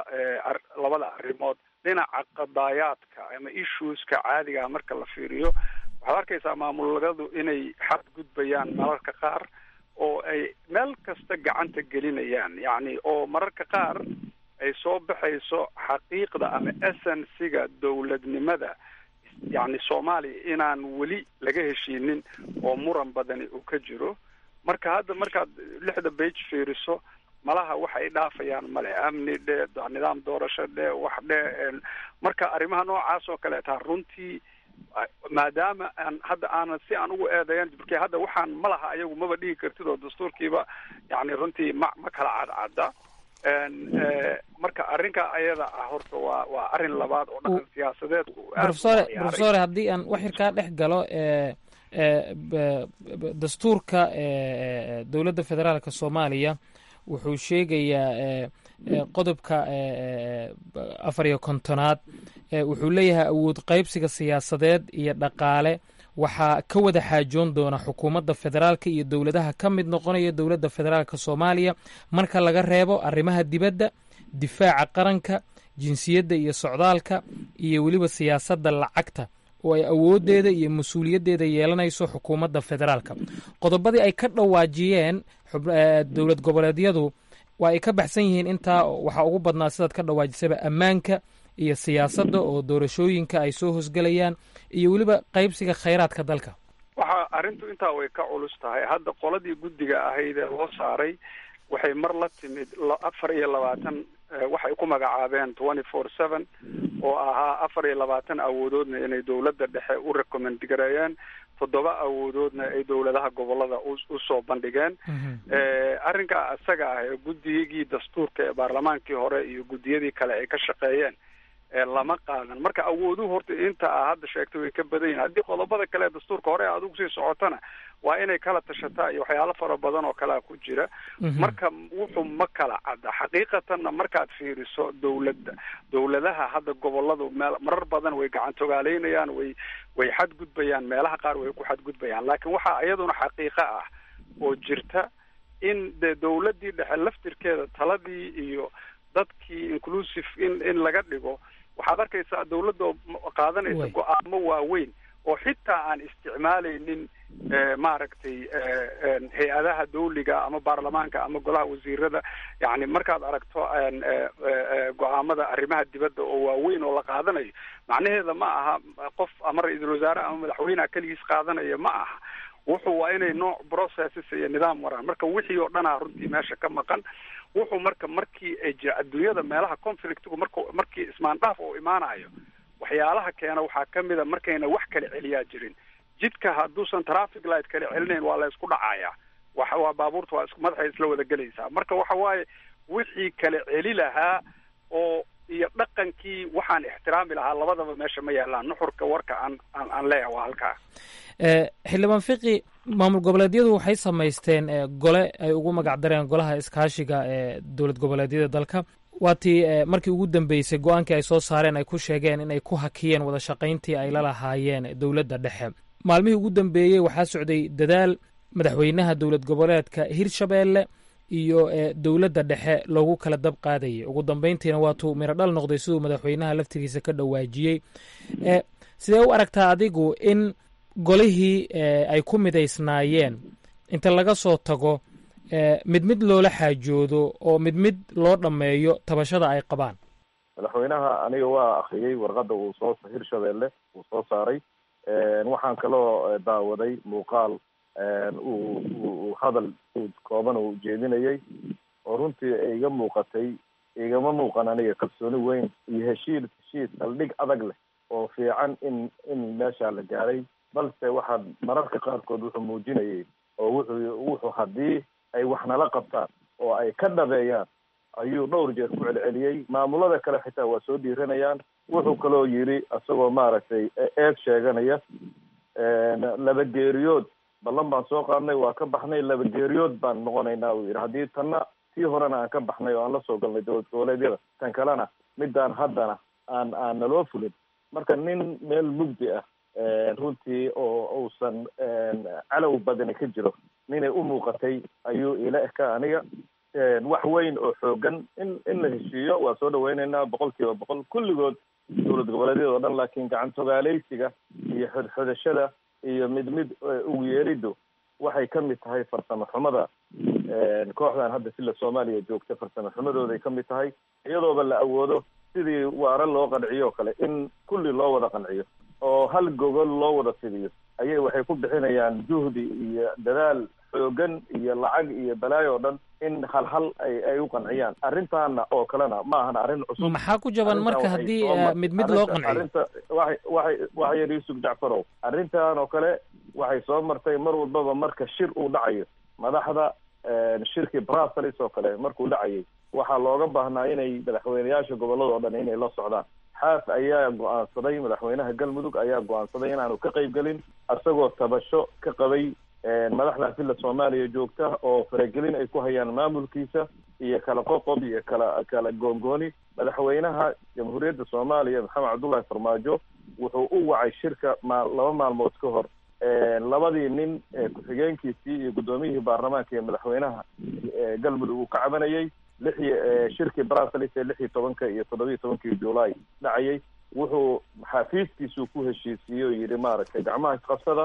Speaker 3: labada arrimood, dhinaca qadaayaadka ama issueska caadiga marka la fiiriyo, waxaad arkaysaa maamuladu inay xadgudbayaan mararka qaar oo ay meel kasta gacanta gelinayaan, yani oo mararka qaar ay soo baxayso xaqiiqda ama essensiga dawladnimada yani Soomaaliya inaan weli laga heshiinin oo muran badani uu ka jiro. marka hadda markaad 6 page fiiriso malaha waxa ay dhaafayaan male, amni dhe, nidaam doorasho dhe, wax dhe. marka arrimaha noocaas oo kale taa runtii maadaama aanan si aan ugu eedayan markii hadda waxaan malaha ayagu maba dhigi kartid oo dastuurkiiba yani runtii ma kala cadcada. marka arrinka ayada ah horta waa arrin labaad oo dhaqan siyaasadeed
Speaker 8: professor haddii aan wax yar kaa dhex galo dastuurka dowladda federaalka Soomaaliya wuxuu sheegayaa qodobka 54 wuxuu leeyahay awood qaybsiga siyaasadeed iyo dhaqaale waxaa ka wada xaajoon doona xukuumadda federaalka iyo dowladaha ka mid noqonaya dowladda federaalka Soomaaliya marka laga reebo arrimaha dibadda, difaaca qaranka, jinsiyadda iyo socdaalka iyo weliba siyaasadda lacagta oo ay awoodeeda iyo mas-uuliyaddeeda yeelanayso xukuumadda federaalka. qodobadii ay ka dhawaajiyeen dowlad goboleedyadu waa ay ka baxsan yihiin. intaa waxaa ugu badnaa sidaad ka dhawaajisaba ammaanka iyo siyaasadda oo doorashooyinka ay soo hosgelayaan iyo weliba qaybsiga khayraadka dalka.
Speaker 3: waxa arrintu intaa way ka culus tahay. hadda qoladii guddiga ahayd ee loo saaray waxay mar la timid 24 waxay ku magacaabeen 24/7 oo ahaa 24 awoodoodna inay dawladda dhexe u recommend gareeyeen, 7 awoodoodna ay dawladaha gobolada u soo bandhigeen. arrinka asaga ah guddigii dastuurka ee baarlamaankii hore iyo guddiyadii kale ay ka shaqeeyeen lama qaadan. marka awooduhu horta inta hadda sheegtay way ka badan yihiin. haddii qodobada kale dastuurka hore aad ugu sii socotana waa inay kala tashataa iyo waxyaalo fara badan oo kalea ku jira. marka wuxuu ma kala cadda xaqiiqatanna markaad fiiriso dawladaha hadda goboladu marar badan way gacantogaaleynayaan, way xadgudbayaan, meelaha qaar way ku xadgudbayaan. laakiin waxaa iyaduna xaqiiqo ah oo jirta in de dawladdii dhexe laftirkeeda taladii iyo dadkii inclusive in laga dhigo. waxaad arkaysaa dawladda qaadanaysa go-aamo waaweyn oo xitaa aan isticmaalaynin maaragtay hay-adaha dawliga ama baarlamaanka ama golaha wasiirada. yani markaad aragto go-aamada arrimaha dibadda oo waaweyn oo la qaadanayo, macnaheeda ma aha qof ama ra-iisul wasaare ama madaxweyneha keligiis qaadanaya ma aha. wuxuu waa inay nooc processes iyo nidaam waraan. marka wixii oo dhanaa runtii meesha ka maqan. wuxuu markii ay jira adduunyada meelaha conflictigu markii ismaandhaaf oo imaanayo waxyaalaha keena waxaa ka mid a markayna wax kala celiyaa jirin. jidka hadduusan traffic light kala celinayn waa la isku dhacayaa, waa baabuurta waa madaxay isla wada gelaysaa. marka waxa waaye wixii kala celi lahaa oo iyo dhaqankii waxaan ixtiraami lahaa labadaba meesha ma yaalaan. nuxurka warka aan leeyahay waa halkaa.
Speaker 8: xildhibaan fiqi, maamul goboleedyadu waxay samaysteen gole ay ugu magac dareen golaha iskaashiga ee dowlad goboleedyada dalka. waatii markii ugu dambeysay go-aankii ay soo saareen ay ku sheegeen inay ku hakiyeen wada shaqayntii ay la lahaayeen dowladda dhexe. maalmihii ugu dambeeyey waxaa socday dadaal madaxweynaha dowlad goboleedka hirshabeelle iyo dowladda dhexe loogu kala dab qaadayay. ugu dambeyntiina waatuu miro dhal noqday siduu madaxweynaha laftigiisa ka dhawaajiyey. sidee u aragtaa adigu in golihii ay ku midaysnaayeen inta laga soo tago mid mid loola xaajoodo oo mid mid loo dhammeeyo tabashada ay qabaan?
Speaker 5: madaxweynaha aniga waa akriyey warqadda hirshabeelle uu soo saaray. waxaan kaloo daawaday muuqaal uu hadal kooban uu jeedinayay oo runtii iga muuqatay, igama muuqan aniga kalsooni weyn iyo heshiis saldhig adag leh oo fiican in meesha la gaaray. balse waxaa mararka qaarkood wuxuu muujinayay oo wuxuu haddii ay wax nala qabtaan oo ay ka dhabeeyaan ayuu dhowr jeer ku celceliyey. maamulada kale xitaa waa soo dhiiranayaan. wuxuu kaloo yidhi isagoo maaragtay eed sheeganaya, laba geeriyood ballan baan soo qaadnay, waa ka baxnay, laba geeriyood baan noqonaynaa uu yidhi. haddii tanna tii horena aan ka baxnay oo aan la soo galnay dowlad goboleedyada, tan kalena midaan haddana aan naloo fulin. marka nin meel mugdi ah runtii oo uusan calow badani ka jiro ninay u muuqatay ayuu ila eka aniga. wax weyn oo xoogan in la heshiiyo waa soo dhaweynaynaa 100% kulligood dowlad goboleedyada oo dhan. laakiin gacan togaaleysiga iyo xodxodashada iyo mid ugu yeeridu waxay ka mid tahay farsamo xumada kooxdan hadda sila Soomaaliya joogta. farsamo xumadooday ka mid tahay, iyadooba la awoodo sidii waara loo qanciyo kale in kulli loo wada qanciyo oo hal gogol loo wada fidiyo ayay waxay ku bixinayaan juhdi iyo dadaal xoogan iyo lacag iyo balaayo oo dhan in hal ay u qanciyaan. arrintaana oo kalena ma ahan arrin cusub.
Speaker 8: maxaa ku jaban marka haddii mid loo qanciyo?
Speaker 5: arrinta waxay yidhi Yuusuf Jacfarow, arrintan oo kale waxay soo martay mar walbaba marka shir uu dhacayo. madaxda shirkii Brussels oo kale markuu dhacayay waxaa looga baahnaa inay madaxweynayaasha gobolada oo dhan inay la socdaan. xaaf ayaa go-aansaday, madaxweynaha galmudug ayaa go-aansaday inaanu ka qayb gelin, isagoo tabasho ka qabay madaxda sila Soomaaliya joogta oo faragelin ay ku hayaan maamulkiisa iyo kala qoqob iyo kala goongooni. madaxweynaha jamhuuriyadda Soomaaliya Maxamed Cabdullaahi Farmaajo wuxuu u wacay shirka 2 maalmood ka hor labadii nin ku-xigeenkiisii iyo guddoomiyihii baarlamaanka iyo madaxweynaha galmudug uu ka cabanayay shirkii Brussels ee 16 iyo 17 Juulaay dhacayay. wuxuu xafiiskiisu ku heshiisiyey oo yidhi maaragtay gacmaha isqabsada,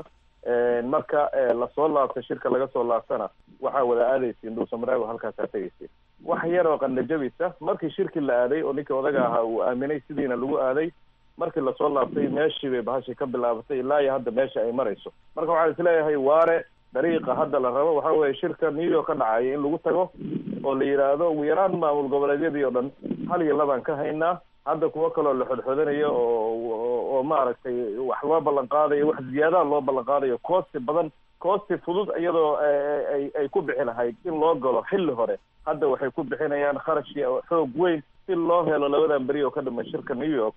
Speaker 5: marka lasoo laabta shirka laga soo laabtana waxaa wada aadaysiin dhuusamaraago halkaasaa tegaysa. wax yar oo qandhajabisa markii shirkii la aaday oo ninkii odaga ahaa uu aaminay sidiina lagu aaday. markii lasoo laabtay meeshii bay bahashii ka bilaabatay ilaa iyo hadda meesha ay marayso. marka waxaan isleeyahay waare dariiqa hadda la rabo waxaa weeye shirka New York ka dhacaya in lagu tago oo la yidhaahdo ugu yaraan maamul goboleedyadii oo dhan 1 iyo 2 ka haynaa. hadda kuwo kaloo la xodxodanayo oo maaragtay wax loo ballan qaadayo, wax ziyaadaha loo ballan qaadayo, koosti fudud iyadoo ay ku bixi lahayd in loo galo xilli hore. hadda waxay ku bixinayaan kharash xoog weyn si loo helo 2 beri oo ka dhimay shirka New York,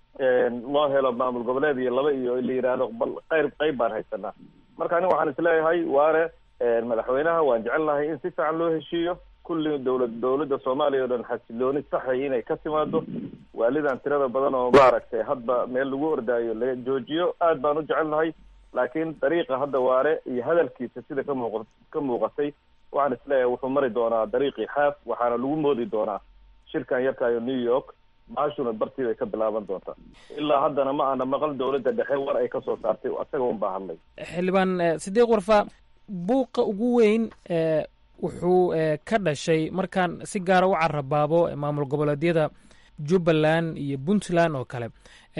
Speaker 5: loo helo maamul goboleed iyo 2 iyo la yidhaahdo bal qayb baan haysanaa. marka aniga waxaan isleeyahay waare madaxweynaha waan jecelnahay in si fiican loo heshiiyo. kulli dowladda Soomaaliya oo dhan xasilooni saxay inay ka timaado. waalidan tirada badan oo maaragtay hadba meel lagu ordaayo la joojiyo aad baan u jecelnahay. laakiin dariiqa hadda waare iyo hadalkiisa sida ka muuqatay waxaan isleeyahay wuxuu mari doonaa dariiqii xaaf, waxaana lagu moodi doonaa shirkan yarkaayo New York. maashuna bartii bay ka bilaaban doontaa. ilaa haddana ma aana maqal dowladda dhexe war ay ka soo saartay asaga un baa hadlay.
Speaker 8: xildhibaan Sidiiq Warfa, buuqa ugu weyn wuxuu ka dhashay markaan si gaara u carabaabo maamul goboleedyada Jubbaland iyo Puntland oo kale.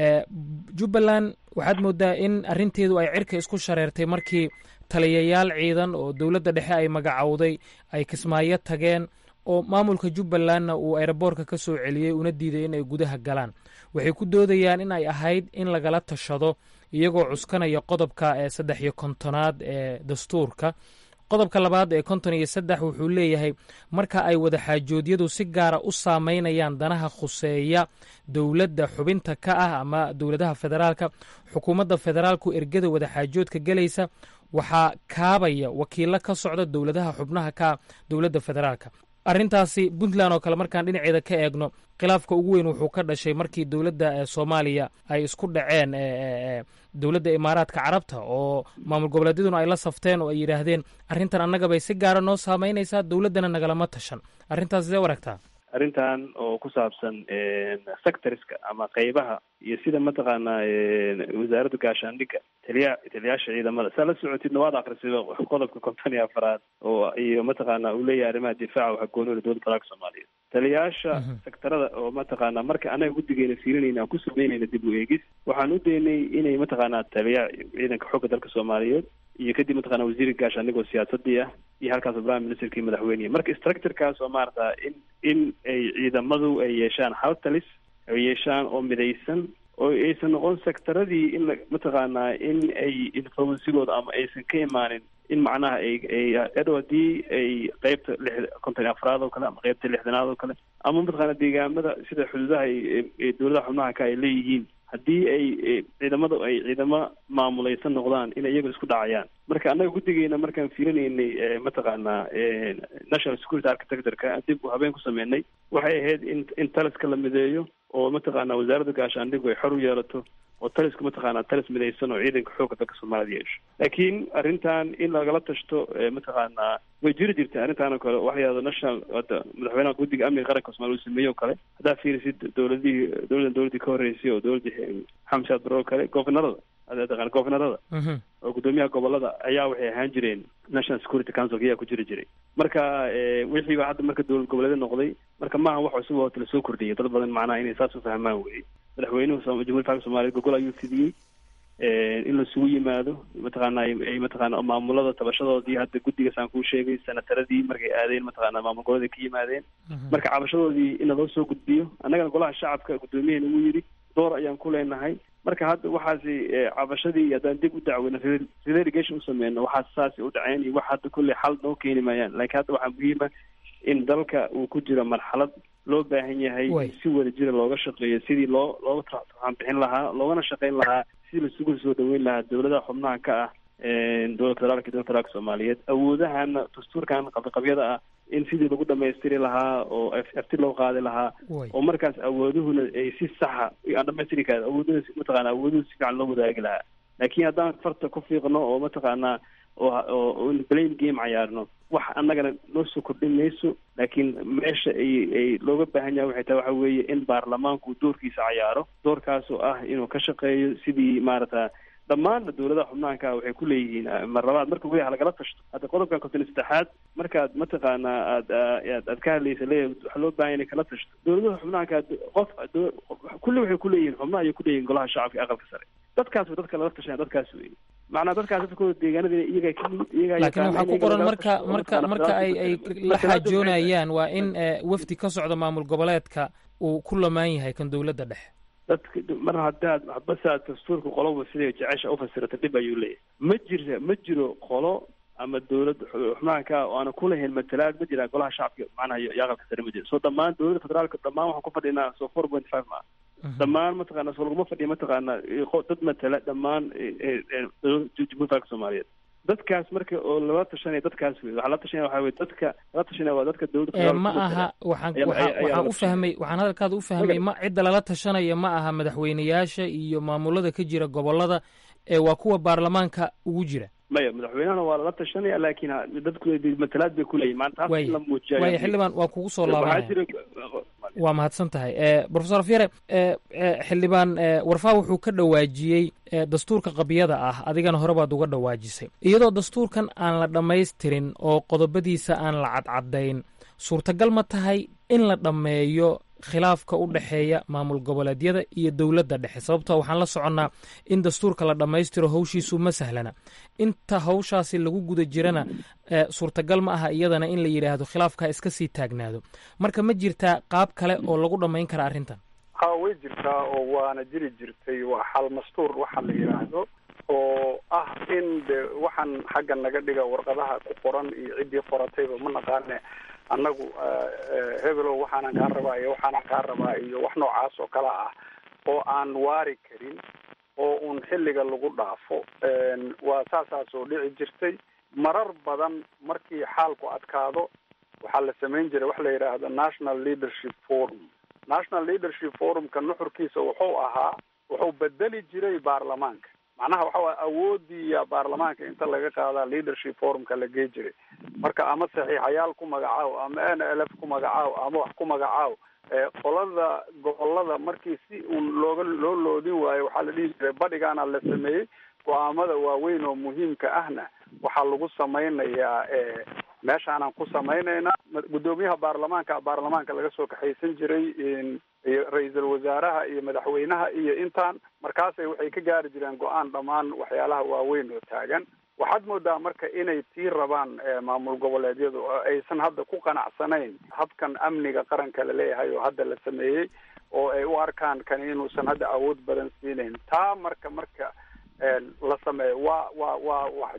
Speaker 8: Jubbaland waxaad moodaa in arrinteedu ay cirka isku shareertay markii taliyayaal ciidan oo dowladda dhexe ay magacowday ay Kismaayo tageen oo maamulka jubbalandna uu aeroboortka ka soo celiyey una diiday inay gudaha galaan waxay ku doodayaan in ay ahayd in lagala tashado iyagoo cuskanaya qodobka 53 ee dastuurka. qodobka labaad ee 53 wuxuu leeyahay marka ay wadaxaajoodyadu si gaara u saameynayaan danaha khuseeya dowladda xubinta ka ah ama dowladaha federaalka, xukuumadda federaalku ergada wadaxaajoodka gelaysa waxaa kaabaya wakiilo ka socda dowladaha xubnaha ka dowladda federaalka. arrintaasi puntland oo kale markaan dhinaceeda ka eegno khilaafka ugu weyn wuxuu ka dhashay markii dowladda soomaaliya ay isku dhaceen dowladda imaaraadka carabta oo maamul goboleedyaduna ay la safteen oo ay yidhaahdeen arrintan annaga bay si gaara noo saameynaysaa dowladdana nagalama tashan. arrintaas sidee waragtaa?
Speaker 4: arrintan oo ku saabsan sectorska ama qeybaha iyo sida mataqaanaa wasaaradda gaashaandhigga taliyaasha ciidamada saa la socotidna waad akrisay qodobka 54 oo iyo mataqaanaa uu leeyahay arrimaha difaaca waxa goonooda dowladda federaalka soomaaliya. taliyaasha sektarada oo mataqaanaa marka anaga guddigeena fiirinayna aan ku sameynayna dib u eegis waxaan u daynay inay mataqaanaa taliya ciidanka xoogga dalka soomaaliyeed iyo kadib mataqaanaa wasiirka gaashaandhigga oo siyaasadii ah iyo halkaas prime ministerkii madaxweynihi marka structurekaas oo maarata in ay ciidamadu ay yeeshaan hal talis ay yeeshaan oo midaysan oo aysan noqon sektaradii in mataqaanaa in ay influensigooda ama aysan ka imaanin in macnaha ay hadii ay qeybta 54 oo kale ama qeybta 60 oo kale ama mataqaanaa deegaamada sida xuduudaha ay dowladaha xubnaha ka ay leeyihiin haddii ay ciidamadu ay ciidamo maamulaysan noqdaan in iyagu isku dhacayaan. marka annaga guddigeena markaan fiirinaynay mataqaanaa national security architecture-ka dib u habeen ku sameynay waxay ahayd in taliska la mideeyo oo mataqaanaa wasaaradda gaashaandhiggu ay xor u yeelato oo talisku mataqaanaa talis midaysan oo ciidanka xoogga dalka soomaaliya yeesho. laakiin arrintan in lagala tashto mataqaanaa way jiri jirtay arrintan oo kale waxa yahdo national madaxweynaha guddiga amniga qaranka soomaaliya uu sameeyey oo kale haddaa fiirisid dowladdii ka horreysay oo dowladdii xamshaad barre oo kale governorada oo guddoomiyaha gobolada ayaa waxay ahaan jireen national security council ayaa ku jiri jiray. marka wixiiba hadda marka dowlad goboleed noqday marka maaha wax cusub oo la soo kordhiyay dad badan macnaha inay saas u fahmaan weeye. madaxweynuhu jamhuuriyadda federaalka soomaaliya gogol ayuu fidiyey in lasugu yimaado mataqaanaa ay mataqaanaa maamulada tabashadoodii hadda guddigaas aan kuu sheegay sanataradii markay aadeen mataqaanaa maamul goboleed ka yimaadeen marka cabashadoodii in loo soo gudbiyo annagana golaha shacabka guddoomiyaheena uu yidhi door ayaan ku leenahay marka hadda waxaasi cabashadii haddaan dib u dacweyna relegation u sameyno waxaas saasi u dhaceen iyo wax hadda kulley xal noo keeni maayaan laakiin hadda waxaa muhiima in dalka uu ku jiro marxalad loo baahan yahay si wada jira looga shaqeeyo sidii looga turxaan bixin lahaa loogana shaqeyn lahaa sidii lasugu soo dhaweyn lahaa dowladaha xubnaha ka ah dowladda federaalka iyo dowladda federaalka soomaaliyeed awoodahana dastuurkan qabyada ah in sidii lagu dhamaystiri lahaa oo afti loo qaadi lahaa oo markaas awooduhuna ay si saxa aan dhamaystiri karin awooduhu mataqaanaa awooduhu si fiican loo wadaagi lahaa laakiin haddaan farta ku fiiqno oo mataqaanaa oo blame game cayaarno wax annagana noo soo kordhin mayso laakiin meesha ay looga baahan yahay waxay tahay waxa weeye in baarlamaanku doorkiisa cayaaro doorkaas oo ah inuu ka shaqeeyo sidii maarata dhammaanna dowladaha xubnaanka waxay ku leeyihiin mar labaad marka weli lagala tashto hadda qodobkan 53 markaad mataqaanaa aad ka hadlaysa leeyahay waxa loo baahan yahay kala tashto dowladaha xubnaanka qof kulli waxay ku leeyihiin xubnaha ay ku leeyihiin golaha shacabka aqalka sare dadkaas way dadka lala tashanaya dadkaas wey macnaa dadkaas dadkooda deegaanada iyaga ka yimid iyaga
Speaker 8: laakiin waxaa ku qoran marka ay la xaajoonayaan waa in wafdi ka socda maamul goboleedka uu ku lamaan yahay kan dowladda dhexe
Speaker 4: dadka mar haddaad basaad dastuurka qoloba siday jecesha ufasirata dhib ayuu leeyahay ma jiro qolo ama dowlad xubnaanka oo aana kulahayn matalaad ma jira golaha shacabka macnaha iyo aqalka sare ma jiro soo dhammaan dowladda federaalka dhammaan waxaan ku fadhinaa soo 4.5 ma dhammaan mataqaanaa soo laguma fadhiya mataqaanaa dad matala dhammaan jamhuuriyadda federaalka soomaaliyeed dadkaas marka oo lala tashanaya dadkaas wey waxaa la tashanaya waxaa wey dadka lala tashanaya waa dadka dowladda
Speaker 8: ma aha waxaan u fahmay waxaan hadalkaada u fahmay ma cidda lala tashanaya ma aha madaxweyneyaasha iyo maamulada ka jira gobolada waa kuwa baarlamaanka ugu jira
Speaker 4: maya madaxweynahana waa lala tashanaya laakiin dadku matalaad bay kuleeyihin maanta taas la muujiyayo
Speaker 8: waaya xildhibaan waa kugu soo laabanaya waa mahadsan tahay professor afyare xildhibaan warfaa wuxuu ka dhawaajiyey dastuurka qabyada ah adigana hore baad uga dhawaajisay iyadoo dastuurkan aan la dhammaystirin oo qodobadiisa aan la cadcadayn suurtagal ma tahay in la dhammeeyo khilaafka u dhexeeya maamul goboleedyada iyo dowladda dhexe? sababtoo waxaan la soconnaa in dastuurka la dhammaystiro hawshiisu ma sahlana. inta hawshaasi lagu guda jirana suurtagal ma aha iyadana in la yidhaahdo khilaafka iska sii taagnaado. marka ma jirtaa qaab kale oo lagu dhammayn kara arrintan?
Speaker 3: way jirtaa oo waana jiri jirtay. waa xal mastuur waxa la yidhaahdo oo ah in de waxaan xagga naga dhiga warqadaha ku qoran iyo ciddii qoratayba ma naqaane annagu hebelow waxaanan kaa rabaa iyo waxaanan kaa rabaa iyo wax noocaas oo kale ah oo aan waari karin oo uun xilliga lagu dhaafo. waa saasaasoo dhici jirtay. marar badan markii xaalku adkaado waxaa la samayn jiray wax la yidhaahdo national leadership forum. national leadership forumka nuxurkiisa wuxuu bedeli jiray baarlamaanka. macnaha waxa waa awoodiya baarlamaanka inta laga qaadaa leadership forumka la gey jiray. marka ama saxiixayaal ku magacaaw ama NLF ku magacaaw ama wax ku magacaaw qolada gobolada markii si uun loo loodin waayo waxaa la dhihi jiray badhigaana la sameeyey. go-aamada waaweyn oo muhiimka ahna waxaa lagu samaynayaa meeshaanaan ku samaynaynaa. guddoomiyaha baarlamaanka laga soo kaxaysan jiray iyo ra-iisul wasaaraha iyo madaxweynaha iyo intaan markaasay waxay ka gaari jireen go-aan dhammaan waxyaalaha waaweyn oo taagan. waxaad moodaa marka inay tii rabaan maamul goboleedyadu oo aysan hadda ku qanacsanayn habkan amniga qaranka la leeyahay oo hadda la sameeyey oo ay u arkaan kan inuusan hadda awood badan siinayn. taa marka la sameeyo waa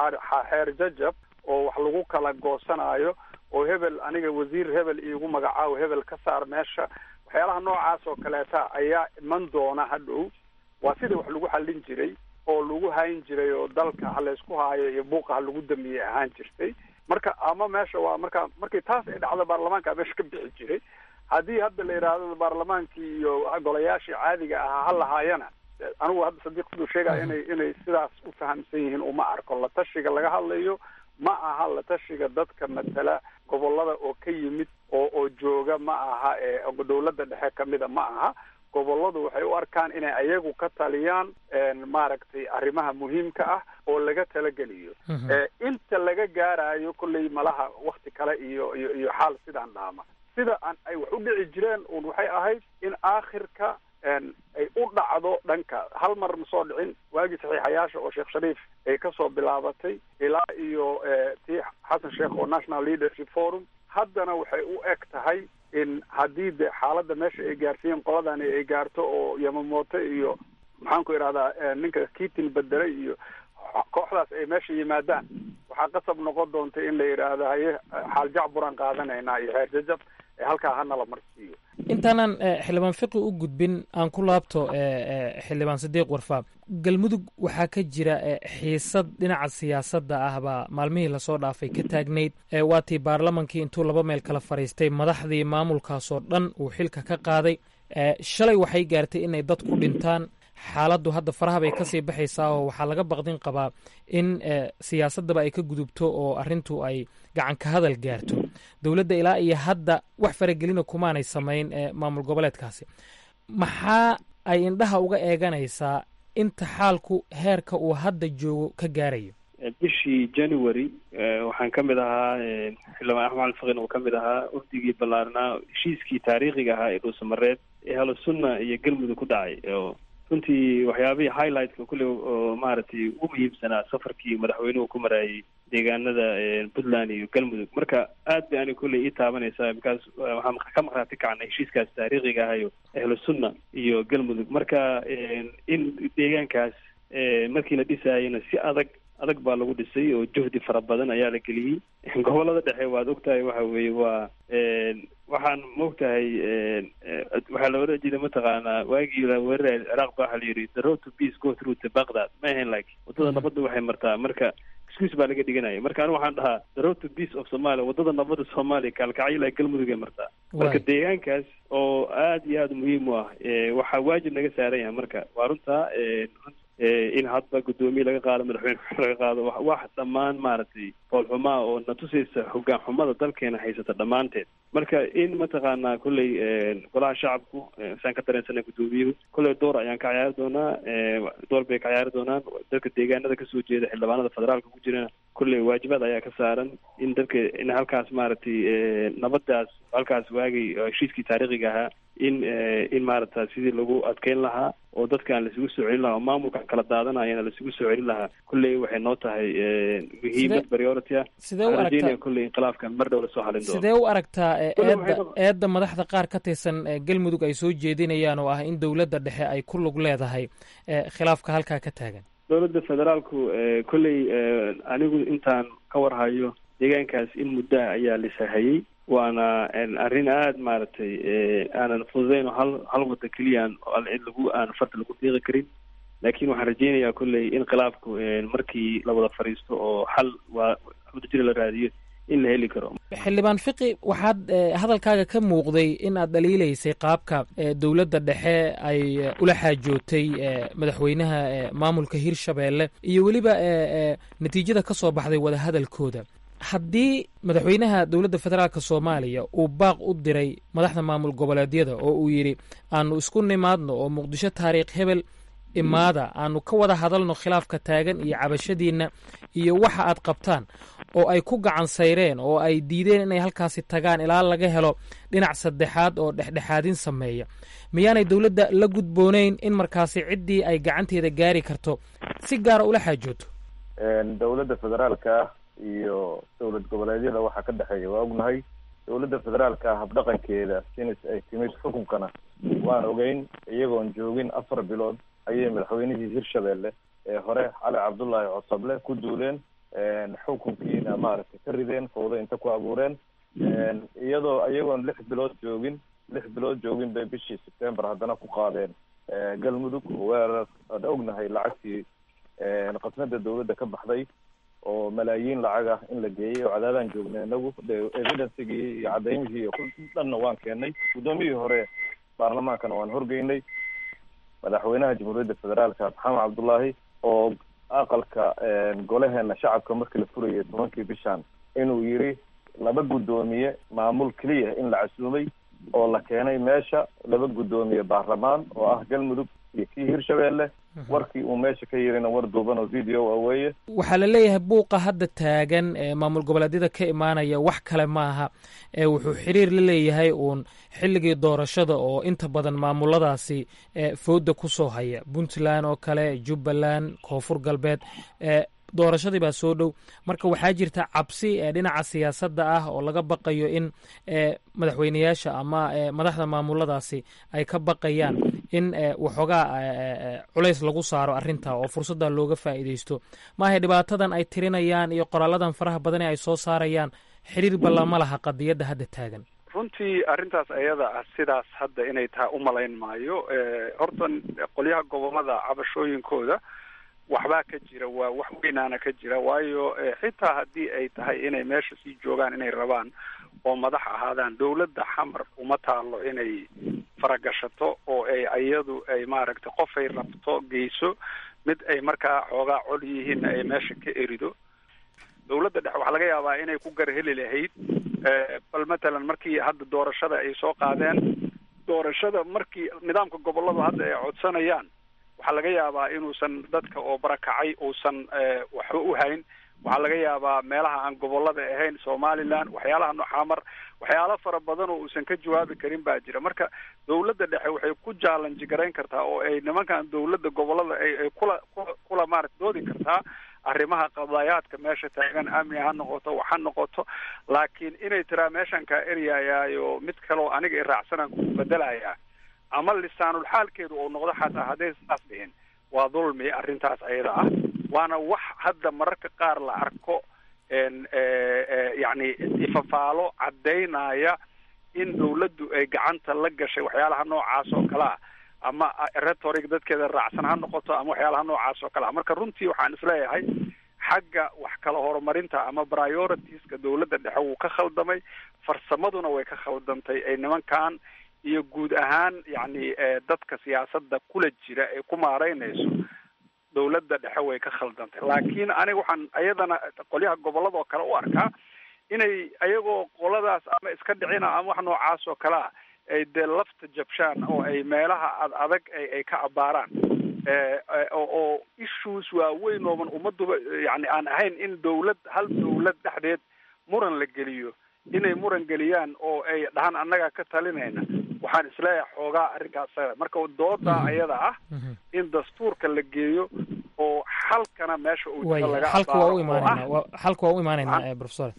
Speaker 3: xeer jajab oo wax lagu kala goosanaayo oo hebel aniga wasiir hebel iigu magacaawo hebel ka saar meesha. waxyaalaha noocaas oo kaleeta ayaa iman doona hadhow. waa sidii wax lagu xallin jiray oo lagu hayn jiray oo dalka ha laysku haayo iyo buuqa ha lagu damiyey ahaan jirtay. marka ama meesha waa markii taas ay dhacdo baarlamaanka meesha ka bixi jiray. haddii hadda la yidhaahdo baarlamaankii iyo golayaashii caadiga ahaa ha lahaayana anigu hadda sadiiq siduu sheegaya inay sidaas u fahamsan yihiin uma arko. la tashiga laga hadlayo ma aha la tashiga dadka matala gobolada oo ka yimid oo jooga ma aha dowladda dhexe kamida ma aha. goboladu waxay u arkaan inay ayagu ka taliyaan maaragtay arrimaha muhiimka ah oo laga talageliyo. inta laga gaarayo kolley malaha wakti kale iyo xaal sidaan dhaama sida ay wax u dhici jireen un waxay ahayd in aakhirka ay u dhacdo dhanka hal mar ma soo dhicin waagii saxiixayaasha oo sheekh shariif ay kasoo bilaabatay ilaa iyo tii xasan sheekh oo national leadership forum. haddana waxay u eg tahay in haddii de xaaladda meesha ay gaarsiiyeen qoladani ay gaarto oo yamamoto iyo maxaan ku idhahdaa ninka kiitin bedelay iyo kooxdaas ay meesha yimaadaan waxaa qasab noqon doonta in la yidhaahdo haye xaal jacburaan qaadanaynaa iyo xeer jajab halkaa hana la marsiiyo.
Speaker 8: intaanan xildhibaan fiqi u gudbin aan ku laabto xildhibaan sadiiq warfaa. galmudug waxaa ka jira xiisad dhinaca siyaasadda ah baa maalmihii lasoo dhaafay ka taagnayd. waatii baarlamankii intuu laba meel kala fadhiistay madaxdii maamulkaasoo dhan uu xilka ka qaaday. shalay waxay gaartay inay dad ku dhintaan. xaaladdu hadda faraha bay kasii baxaysaa oo waxaa laga baqdin qabaa in siyaasaddaba ay ka gudubto oo arrintu ay gacan ka hadal gaarto. dowladda ilaa iyo hadda wax faragelina kumaanay samayn maamul goboleedkaasi. maxaa ay indhaha uga eeganaysaa inta xaalku heerka uu hadda joogo ka gaarayo?
Speaker 4: bishii January waxaan ka mid ahaa xildhibaan axmed cali faqin oo ka mid ahaa wafdigii ballaarnaa heshiiskii taariikhiga ahaa ee dhuusamareed ee ahlu sunna iyo galmudug ku dhacay. runtii waxyaabihii highlightka kulle oo maaragtay ugu muhiimsanaa safarkii madaxweynuhu ku marayay deegaanada puntland iyo galmudug. marka aad bay aniga kulley ii taabanaysaa because waxaan ka maqraati kacnay heshiiskaas taariikhiga ahayo ahlu sunna iyo galmudug. marka in deegaankaas markii la dhisaayana si adag baa lagu dhisay oo juhdi fara badan ayaa la geliyey. gobolada dhexe waad ogtahay waxa weeye waa waxaan maogtahay waxaa la oran jiray mataqaanaa waagii la weeraraya ciraaq ba waxaa la yidhi the road to peace go through to Baghdad ma ahayn like wadada nabadda waxay martaa marka excuse baa laga dhiganaya. marka anigu waxaan dhahaa the road to peace of Somalia wadada nabadda Soomaaliya kaalkacyo ilaa galmudug ay martaa. marka deegaankaas oo aad iyo aad muhiim u ah waxaa waajib naga saaran yahay. marka waa runtaa in hadba guddoomiye laga qaado madaxweyne laga qaado wax dhammaan maaragtay foolxumaa oo na tusaysa hoggaan xumada dalkeena haysata dhammaanteed marka in mataqaanaa kolley golaha shacabku saan ka dareensanay guddoomiyuhu kolley door ayaan ka ciyaari doonaa, door bay ka ciyaari doonaan. dadka deegaanada kasoo jeeda xildhibaanada federaalka ku jirana kolley waajibaad ayaa ka saaran in dadka in halkaas maaragtay nabadaas halkaas waagay heshiiskii taariikhiga ahaa in maaragta sidii lagu adkeyn lahaa oo dadkaan laisugu soo celin lahaa oo maamulka kala daadanayana laisugu soo celin lahaa kolley waxay noo tahay muhiimad priority ah.
Speaker 8: sidee u aragtaa
Speaker 4: kolley inqilaafkan mar dhow lasoo xalin doono?
Speaker 8: sidee u aragtaa eedda madaxda qaar ka tirsan galmudug ay soo jeedinayaan oo ah in dowladda dhexe ay ku lug leedahay khilaafka halkaa ka taagan?
Speaker 4: dowladda federaalku kolley anigu intaan ka warhayo deegaankaas in muddaha ayaa lisahayey, waana arrin aada maaragtay aanan fududeyn oo hal wada keliyaan cid aan farta lagu fiiqi karin. laakiin waxaan rajeynayaa kolley in khilaafku markii la wada fadhiisto oo xal wadajir la raadiyo in la heli karo.
Speaker 8: xildhibaan fiqi, waxaad hadalkaaga ka muuqday in aad dhaliilaysay qaabka dowladda dhexe ay ula xaajootay madaxweynaha maamulka hirshabeelle iyo weliba natiijada ka soo baxday wadahadalkooda. haddii madaxweynaha dowladda federaalka soomaaliya uu baaq u diray madaxda maamul goboleedyada oo uu yidhi aanu isku nimaadno oo muqdisho taariikh hebel imaada aanu ka wada hadalno khilaafka taagan iyo cabashadiinna iyo waxa aad qabtaan, oo ay ku gacan sayreen oo ay diideen inay halkaasi tagaan ilaa laga helo dhinac saddexaad oo dhexdhexaadin sameeya, miyaanay dowladda la gudbooneyn in markaasi ciddii ay gacanteeda gaari karto si gaara ula xaajooto?
Speaker 5: dowladda federaalka iyo dowlad goboleedyada waxaa ka dhexeeya waa ognahay. dowladda federaalka habdhaqankeeda sinis ay timid xukunkana waan ogeyn. iyagoon joogin 4 bilood ayay madaxweynihii hirshabeelle ee hore cali cabdullaahi cosoble ku duuleen, xukunkiina maaragtay ka rideen, fowdo inta ku abuureen. iyagoon 6 bilood joogin bay bishii September haddana ku qaadeen galmudug weerar aan ognahay lacagtii qasnada dowladda ka baxday oo malaayiin lacag ah in la geeyey oo cadaadaan joognay inagu evidencegii iyo cadaymihii dhanna waan keenay. guddoomiyihii hore baarlamaankana waan horgeynay. madaxweynaha jamhuuriyadda federaalka maxamed cabdullaahi oo aqalka golaheena shacabka markii la furayay 10kii bishaan inuu yiri 2 guddoomiye maamul keliya in la casuumay oo la keenay meesha 2 guddoomiye baarlamaan oo ah galmudug iyo kii hirshabeelle. warkii uu meesha ka yirina war duuban oo video weeye.
Speaker 8: waxaa la leeyahay buuqa hadda taagan maamul goboleedyada ka imaanaya wax kale maaha, wuxuu xiriir la leeyahay uun xilligii doorashada oo inta badan maamuladaasi fooda ku soo haya, puntland oo kale, jubbaland, koonfur galbeed. doorashadii baa soo dhow, marka waxaa jirta cabsi dhinaca siyaasadda ah oo laga baqayo in madaxweyneyaasha ama madaxda maamuladaasi ay ka baqayaan in waxoogaa culays lagu saaro arrinta oo fursadda looga faa'iidaysto. maahay dhibaatadan ay tirinayaan iyo qoraaladan faraha badan ee ay soo saarayaan xiriir ballama laha qadiyadda hadda taagan?
Speaker 3: runtii arrintaas ayada ah sidaas hadda inay tahay umalayn maayo. horta qolyaha gobolada cabashooyinkooda waxbaa ka jira, waa wax weynaana ka jira, waayo xitaa haddii ay tahay inay meesha sii joogaan inay rabaan oo madax ahaadaan, dowladda xamar uma taalo inay faragashato oo iyadu ay maaragtay qof ay rabto geyso, mid ay markaa xoogaa col yihiin ay meesha ka erido. dowladda dhexe waxaa laga yaabaa inay ku garheli lahayd bal matalan markii hadda doorashada ay soo qaadeen, doorashada markii nidaamka goboladu hadda ay codsanayaan, waxaa laga yaabaa inuusan dadka oo barakacay uusan waxba u hayn. waxaa laga yaabaa meelaha aan gobolada ahayn somaliland waxyaalaha noocamar waxyaalo fara badan oo uusan ka jawaabi karin baa jira. marka dowladda dhexe waxay ku challenge garayn kartaa oo ay nimankan dowladda gobolada ay kula maaragta doodi kartaa arrimaha qadaayaadka meesha taagan, amni ha noqoto wax ha noqoto, laakiin inay tiraa meeshan kaa eryayaayo mid kaleo aniga i raacsanaan ku bedelayaa ama lisaanul xaalkeedu oo noqdo xataa hadday saas dhihin, waa dulmi arrintaas ayada ah. waana wax hadda mararka qaar la arko yacni ifafaalo caddaynaya in dowladdu ay gacanta la gashay waxyaalaha noocaas oo kale ah, ama rhetoric dadkeeda raacsan ha noqoto ama waxyaalaha noocaas oo kale ah. marka runtii waxaan isleeyahay xagga wax kala horumarinta ama prioritiska dowladda dhexe wuu ka khaldamay, farsamaduna way ka khaldantay. ay nimankan iyo guud ahaan yacni dadka siyaasadda kula jira ee ku maareynayso dowladda dhexe way ka khaldantay. laakiin aniga waxaan ayadana qolyaha gobolada oo kale u arkaa inay ayagoo qoladaas ama iska dhicina ama wax noocaas oo kale ah ay dee lafta jabshaan oo ay meelaha adag ay ka abaaraan oo issues waaweyn ooban ummaduba yani aan ahayn in hal dawlad dhexdeed muran la geliyo inay muran geliyaan oo ay dhahaan annaga ka talinayna waxaan isleeyahay xoogaa arrinkaas marka dooda ayada ah in dastuurka la geeyo oo xalkana meesha uu jiro laga
Speaker 8: xalka waa u imaanaynaa professor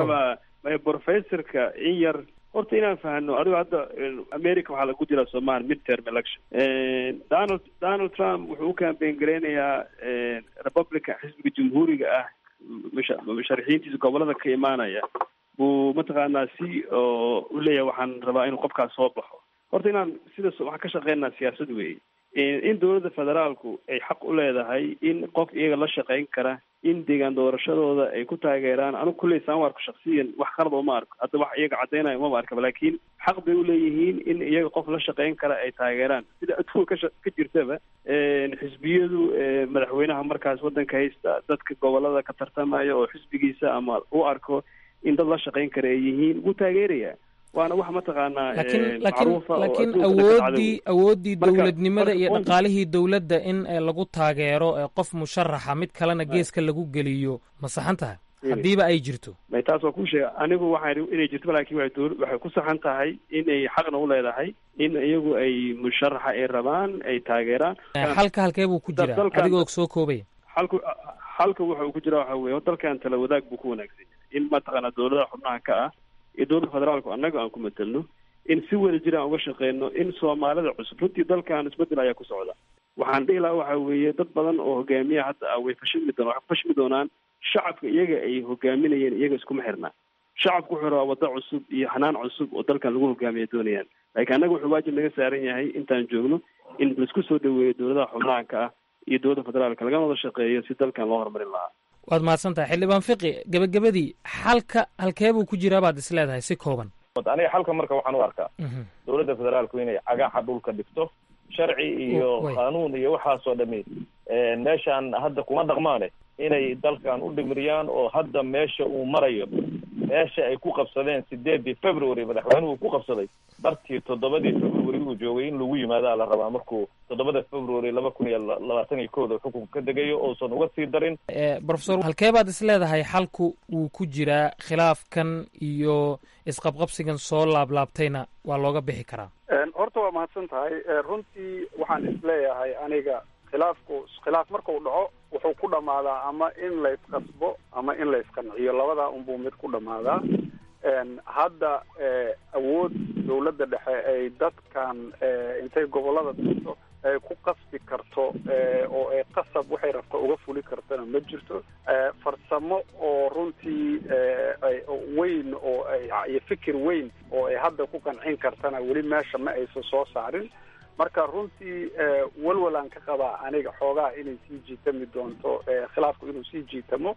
Speaker 4: professorka in yar horta inaan fahano adigo hadda america waxaa lagu jiraa somalia midterm election donald trump wuxuu u campaign gareynayaa republican xisbiga jumhuuriga ah musharaxiintiisa gobolada ka imaanaya buu mataqaanaa si oo u leeyahay waxaan rabaa inuu qofkaas soo baxo horta inaan sidaas waxaan ka shaqeynaa siyaasad weeye in dowladda federaalku ay xaq u leedahay in qof iyaga la shaqeyn kara in deegaan doorashadooda ay ku taageeraan anigu kulley saan u arko shaksiyan wax qalad oo ma arko hadda wax iyaga caddeynayo maba arkaba laakiin xaq bay uleeyihiin in iyaga qof la shaqeyn kara ay taageeraan sida adduunka ka jirtaba xisbiyadu madaxweynaha markaas waddanka haysta dadka gobolada ka tartamaya oo xisbigiisa ama u arko in dad la shaqeyn kara ay yihiin wuu taageerayaa waana wax mataqaanaa
Speaker 8: laakiin awooddii dowladnimada iyo dhaqaalihii dowladda in lagu taageero qof musharaxa mid kalena geeska lagu geliyo ma saxan tahay haddiiba ay jirto
Speaker 4: may taas waa kuu sheega anigu waxaan inay jirto laakiin waxay ku saxan tahay inay xaqna u leedahay in iyagu ay musharaxa ay rabaan ay taageeraan
Speaker 8: xalka halkee buu ku jiraa adigoo soo koobaya
Speaker 4: xalka waxa uu ku jiraa waxa weeye dalkan tala wadaag buu ku wanaagsan yahay in mataqaanaa dowladaha xubnaha ka ah iyo dowladda federaalku annaga aan ku matelno in si wada jir aan uga shaqeyno in soomaalida cusub runtii dalkan isbedel ayaa ku socda waxaan dhihi lahaa waxa weeye dad badan oo hogaamiya hadda ah way fashilmi doonaan shacabka iyaga ay hogaaminayeen iyaga iskuma xirnaa shacabku wuxuu rabaa waddo cusub iyo xanaan cusub oo dalkan lagu hogaamiya doonayaan laakiin annaga wuxuu waajib naga saaran yahay intaan joogno in laisku soo dhaweeyo dowladaha xubnaha ka ah iyo dowladda federaalka lagana wada shaqeeyo si dalkan loo horumarin lahaa
Speaker 8: waad mahadsan tahay xildhibaan fiqi gebagabadii xalka halkee buu ku jiraa baad is leedahay si kooban
Speaker 5: aniga xalka marka waxaan u arkaa dowladda federaalku inay cagaxa dhulka dhigto sharci iyo qaanuun iyo waxaasoo dhami meeshaan hadda kuma dhaqmaane inay dalkan u dhimiriyaan oo hadda meesha uu marayo meesha ay ku qabsadeen 8 February madaxweynuhu ku qabsaday bartii 7 February uu joogay in lagu yimaado la rabaa markuu 7 February 2021 xukunka ka degayo oo san uga sii darin
Speaker 8: professor halkee baad is leedahay xalku uu ku jiraa khilaafkan iyo isqabqabsigan soo laablaabtayna waa looga bixi karaa
Speaker 3: horta waa mahadsan tahay runtii waxaan is leeyahay aniga khilaaf markuu dhaco wuxuu ku dhammaadaa ama in la isqasbo ama in la isqanciyo labadaa unbuu mid ku dhammaadaa hadda awood dawladda dhexe ay dadkan intay gobollada tagto ay ku qasbi karto oo ay qasab waxay rabto uga fuli kartana ma jirto farsamo oo runtii weyn oo iyo fikir weyn oo ay hadda ku qancin kartana weli meesha ma aysan soo saarin marka runtii walwalaan ka qabaa aniga xoogaa inay sii jiitami doonto khilaafku inuu sii jiitamo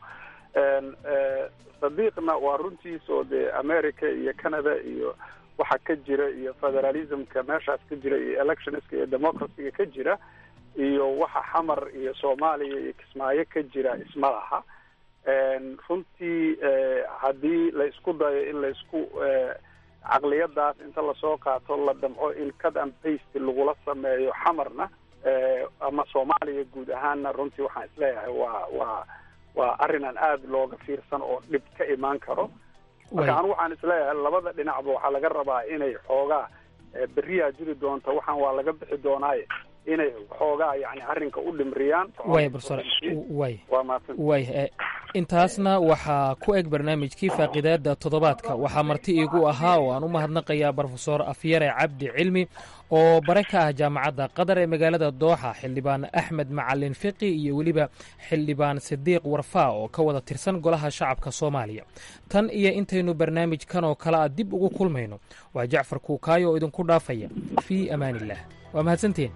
Speaker 3: sadiiqna waa runtiis oo dee america iyo canada iyo waxa ka jira iyo federalismka meeshaas ka jira iyo electionska iyo democracyga ka jira iyo waxa xamar iyo soomaaliya iyo kismaayo ka jira isma laha runtii haddii la isku dayo in la isku caqliyadaas inta lasoo qaato la damco in cut and paste lagula sameeyo xamarna ama soomaaliya guud ahaanna runtii waxaan isleeyahay waa arrin aan aada looga fiirsan oo dhib ka imaan karo marka anigu waxaan isleeyahay labada dhinacba waxaa laga rabaa inay xoogaa beriyaa jiri doonta waxaan waa laga bixi doonaaye inay xoogaa yani arrinka u dhimriyaan
Speaker 8: intaasna waxaa ku eg barnaamijkii faaqidaada toddobaadka waxaa marti iigu ahaa oo aan u mahadnaqayaa brofesor afyare cabdi cilmi oo bare ka ah jaamacadda qatar ee magaalada dooxa xildhibaan axmed macalin fiqi iyo weliba xildhibaan sidiiq warfaa oo ka wada tirsan golaha shacabka soomaaliya tan iyo intaynu barnaamijkan oo kale a dib ugu kulmayno waa jacfar kuukaayo oo idinku dhaafaya fii amaan illah waa mahadsantihiin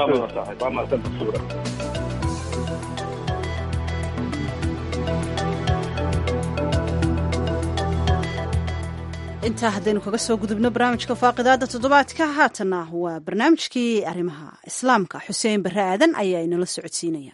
Speaker 1: intaa haddaynu kaga soo gudubno barnaamijka faaqidaada toddobaadka haatanna waa barnaamijkii arrimaha islaamka xuseen barre aadan ayaa inala socodsiinaya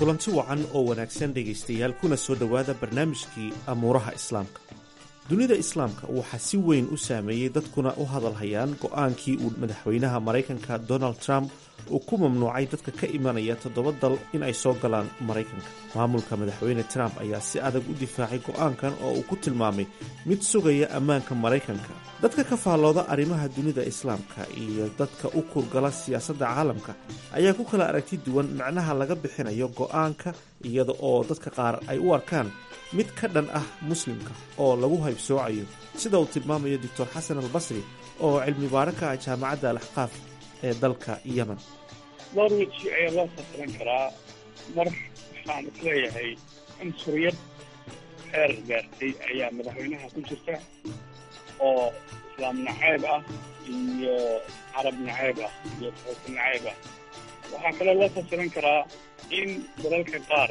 Speaker 14: kulanti wacan oo wanaagsan dhegaystayaal kuna soo dhowaada barnaamijkii amuuraha islaamka. dunida islaamka waxaa si weyn u saameeyey dadkuna u hadalhayaan go'aankii uu madaxweynaha maraykanka donald trump uu ku mamnuucay dadka ka imanaya 7 dal in ay soo galaan maraykanka. maamulka madaxweyne trump ayaa si adag u difaacay go'aankan oo uu ku tilmaamay mid sugaya ammaanka maraykanka. dadka ka faallooda arrimaha dunida islaamka iyo dadka u kurgala siyaasadda caalamka ayaa ku kala aragti duwan macnaha laga bixinayo go'aanka, iyada oo dadka qaar ay u arkaan mid ka dhan ah muslimka oo lagu haybsoocayo, sida uu tilmaamayo doctor xasan albasri oo cilmi baaro ka ah jaamacadda alaxqaaf ee dalka yemen.
Speaker 15: dhowr weji ayaa loo fasiran karaa. mar waxaan isleeyahay cunsuriyad heer gaartay ayaa madaxweynaha ku jirta oo islaam nacayb ah iyo carab nacayb ah iyo xuquuq nacayb ah. waxaa kaloo loo fasiran karaa in dalalka qaar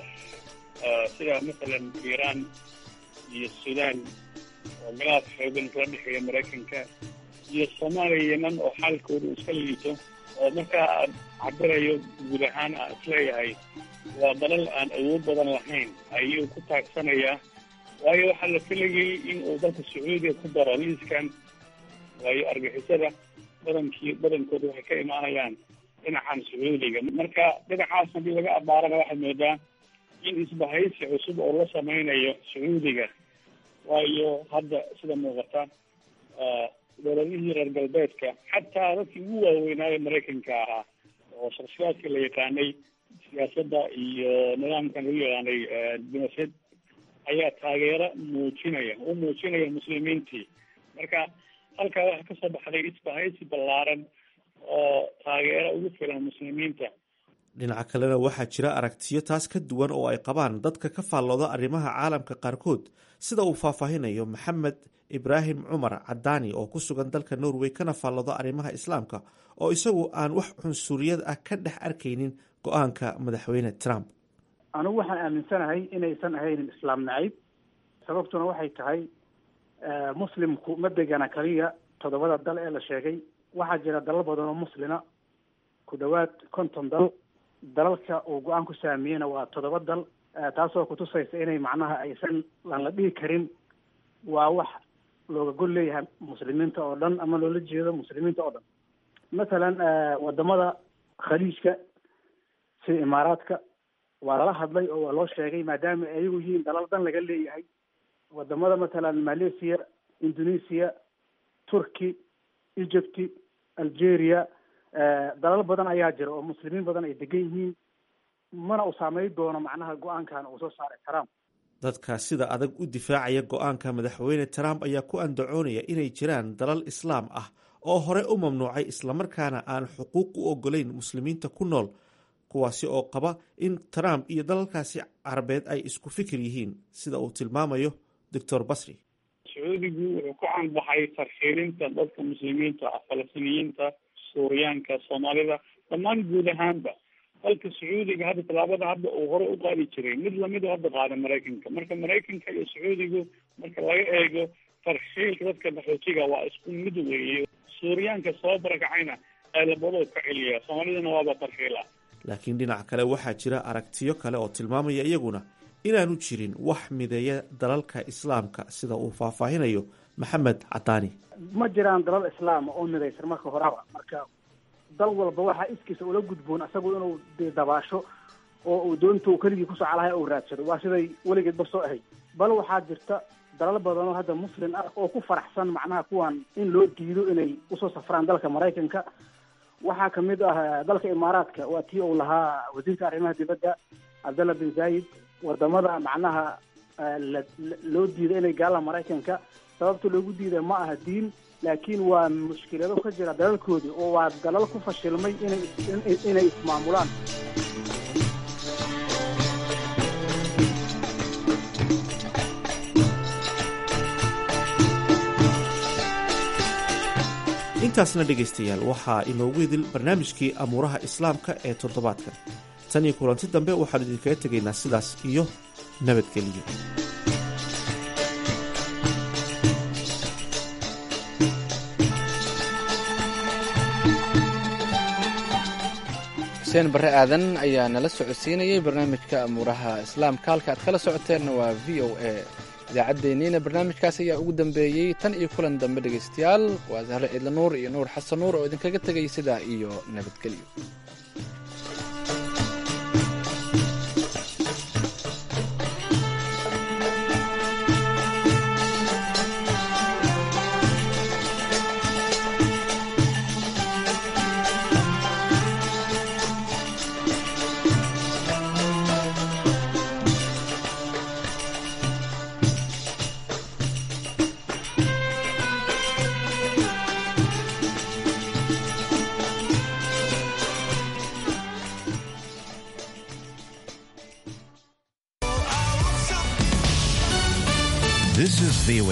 Speaker 15: sida masalan iiraan iyo suudaan oo khilaaf xoogan kala dhexeeya maraykanka iyo soomaaliya, yemen oo xaalkooda iska liito, oo markaa aan cabirayo guud ahaan aan isleeyahay waa dalal aan awood badan lahayn ayuu ku taagsanayaa. waayo waxaa la filayay in uu dalka sacuudiga ku daro liiskan, waayo argixisada badankooda waxay ka imaanayaan dhinacan sacuudiga. marka dhinacaas haddii laga abaarana waxaad moodaa in isbahaysi cusub oo la samaynayo sacuudiga. waayo hadda sida muuqata dowladihii reer galbeedka, xataa dadkii ugu waaweynaayo maraykanka ahaa oo shakhsiyaadka la yaqaanay siyaasadda iyo nidaamkan lagu yaqaanay dimasad, ayaa taageero muujinaya muslimiintii. marka halkaa waxaa kasoo baxday isbahaysi ballaaran oo taageero ugu filan muslimiinta.
Speaker 14: dhinaca kalena waxaa jira aragtiyo taas ka duwan oo ay qabaan dadka ka faallooda arrimaha caalamka qaarkood, sida uu faahfaahinayo maxamed ibraahim cumar cadaani oo ku sugan dalka norway kana faallooda arrimaha islaamka, oo isagu aan wax cunsuriyad ah ka dhex arkaynin go-aanka madaxweyne trump.
Speaker 16: anigu waxaan aaminsanahay inaysan ahaynin islaam nacayb. sababtuna waxay tahay muslimku ma degana kaliya 7 dal ee la sheegay. waxaa jira dalal badan oo muslina, ku dhawaad 50 dal. dalalka uu go-aan ku saamiyeyna waa 7 dal, taasoo kutusaysa inay macnaha aysan aan la dhihi karin waa wax looga gol leeyahay muslimiinta oo dhan ama loola jeedo muslimiinta oo dhan. masalan wadamada khaliijka sida imaaraadka waa lala hadlay oo waa loo sheegay maadaama ayagu yihiin dalal dan laga leeyahay. wadamada masalan malaysia, indonesia, turki, egypt, algeria, dalal badan ayaa jira oo muslimiin badan ay degan yihiin, mana u saameyn doono macnaha go-aankan uu soo saaray Trump.
Speaker 14: dadka sida adag u difaacaya go-aanka madaxweyne Trump ayaa ku andacoonaya inay jiraan dalal islaam ah oo hore u mamnuucay islamarkaana aan xuquuq u ogolayn muslimiinta ku nool, kuwaasi oo qaba in Trump iyo dalalkaasi carabeed ay isku fikir yihiin, sida uu tilmaamayo doctor basri.
Speaker 15: sacuudigu wuxuu ku canbaxay tarxiilinta dadka muslimiinta ah, falastiiniyiinta, suuriyaanka, soomaalida, dhammaan guud ahaanba. dalka sacuudiga hadda tallaabada hadda uu hore u qaadi jiray mid lamid hadda qaada maraykanka. marka maraykanka iyo sacuudigu marka laga eego tarxiilka dadka qaxootiga waa isku mid weeye. suuriyaanka soo barakacayna ay labadoo ka celiya, soomaalidana waaba tarxiila.
Speaker 14: laakiin dhinaca kale waxaa jira aragtiyo kale oo tilmaamaya iyaguna inaanu jirin wax mideeya dalalka islaamka, sida uu faahfaahinayo maxamed cadaani.
Speaker 16: ma jiraan dalal islaam oo midaysan marka horeba. marka dal walba waxaa iskiisa ula gudboon asagu inuu dabaasho oo uu doonta keligii ku socolahay uu raadsado. waa siday weligeedba soo ahayd. bal waxaa jirta dalal badan oo hadda muslim ah oo ku faraxsan macnaha kuwan in loo diido inay usoo safraan dalka maraykanka. waxaa kamid ah dalka imaaraadka, waa tii uu lahaa wasiirka arrimaha dibadda cabdalla bin zayid. wadamada macnaha loo diiday inay gaalaan maraykanka, sababta loogu diiday ma aha diin, laakiin waa mushkilado ka jira dalalkoodii oo waa dalal ku fashilmay inay ismaamulaan.
Speaker 14: intaasna dhegaystayaal waxaa inoogu idil barnaamijkii amuuraha islaamka ee toddobaadkan. tan iyo kulanti dambe waxaan idinkaga tegaynaa sidaas iyo nabadgelyo.
Speaker 2: xuseen barre aadan ayaa nala socodsiinayay barnaamijka amuuraha islaamka. halka aad kala socoteenna waa v o a. idaacaddeenniina barnaamijkaas ayaa ugu dambeeyey. tan iyo kulan dambe dhegaystayaal, waa sahre ciidla nuur iyo nuur xasan nuur oo idinkaga tegay sidaa iyo nabadgelyo.
Speaker 17: This is VOA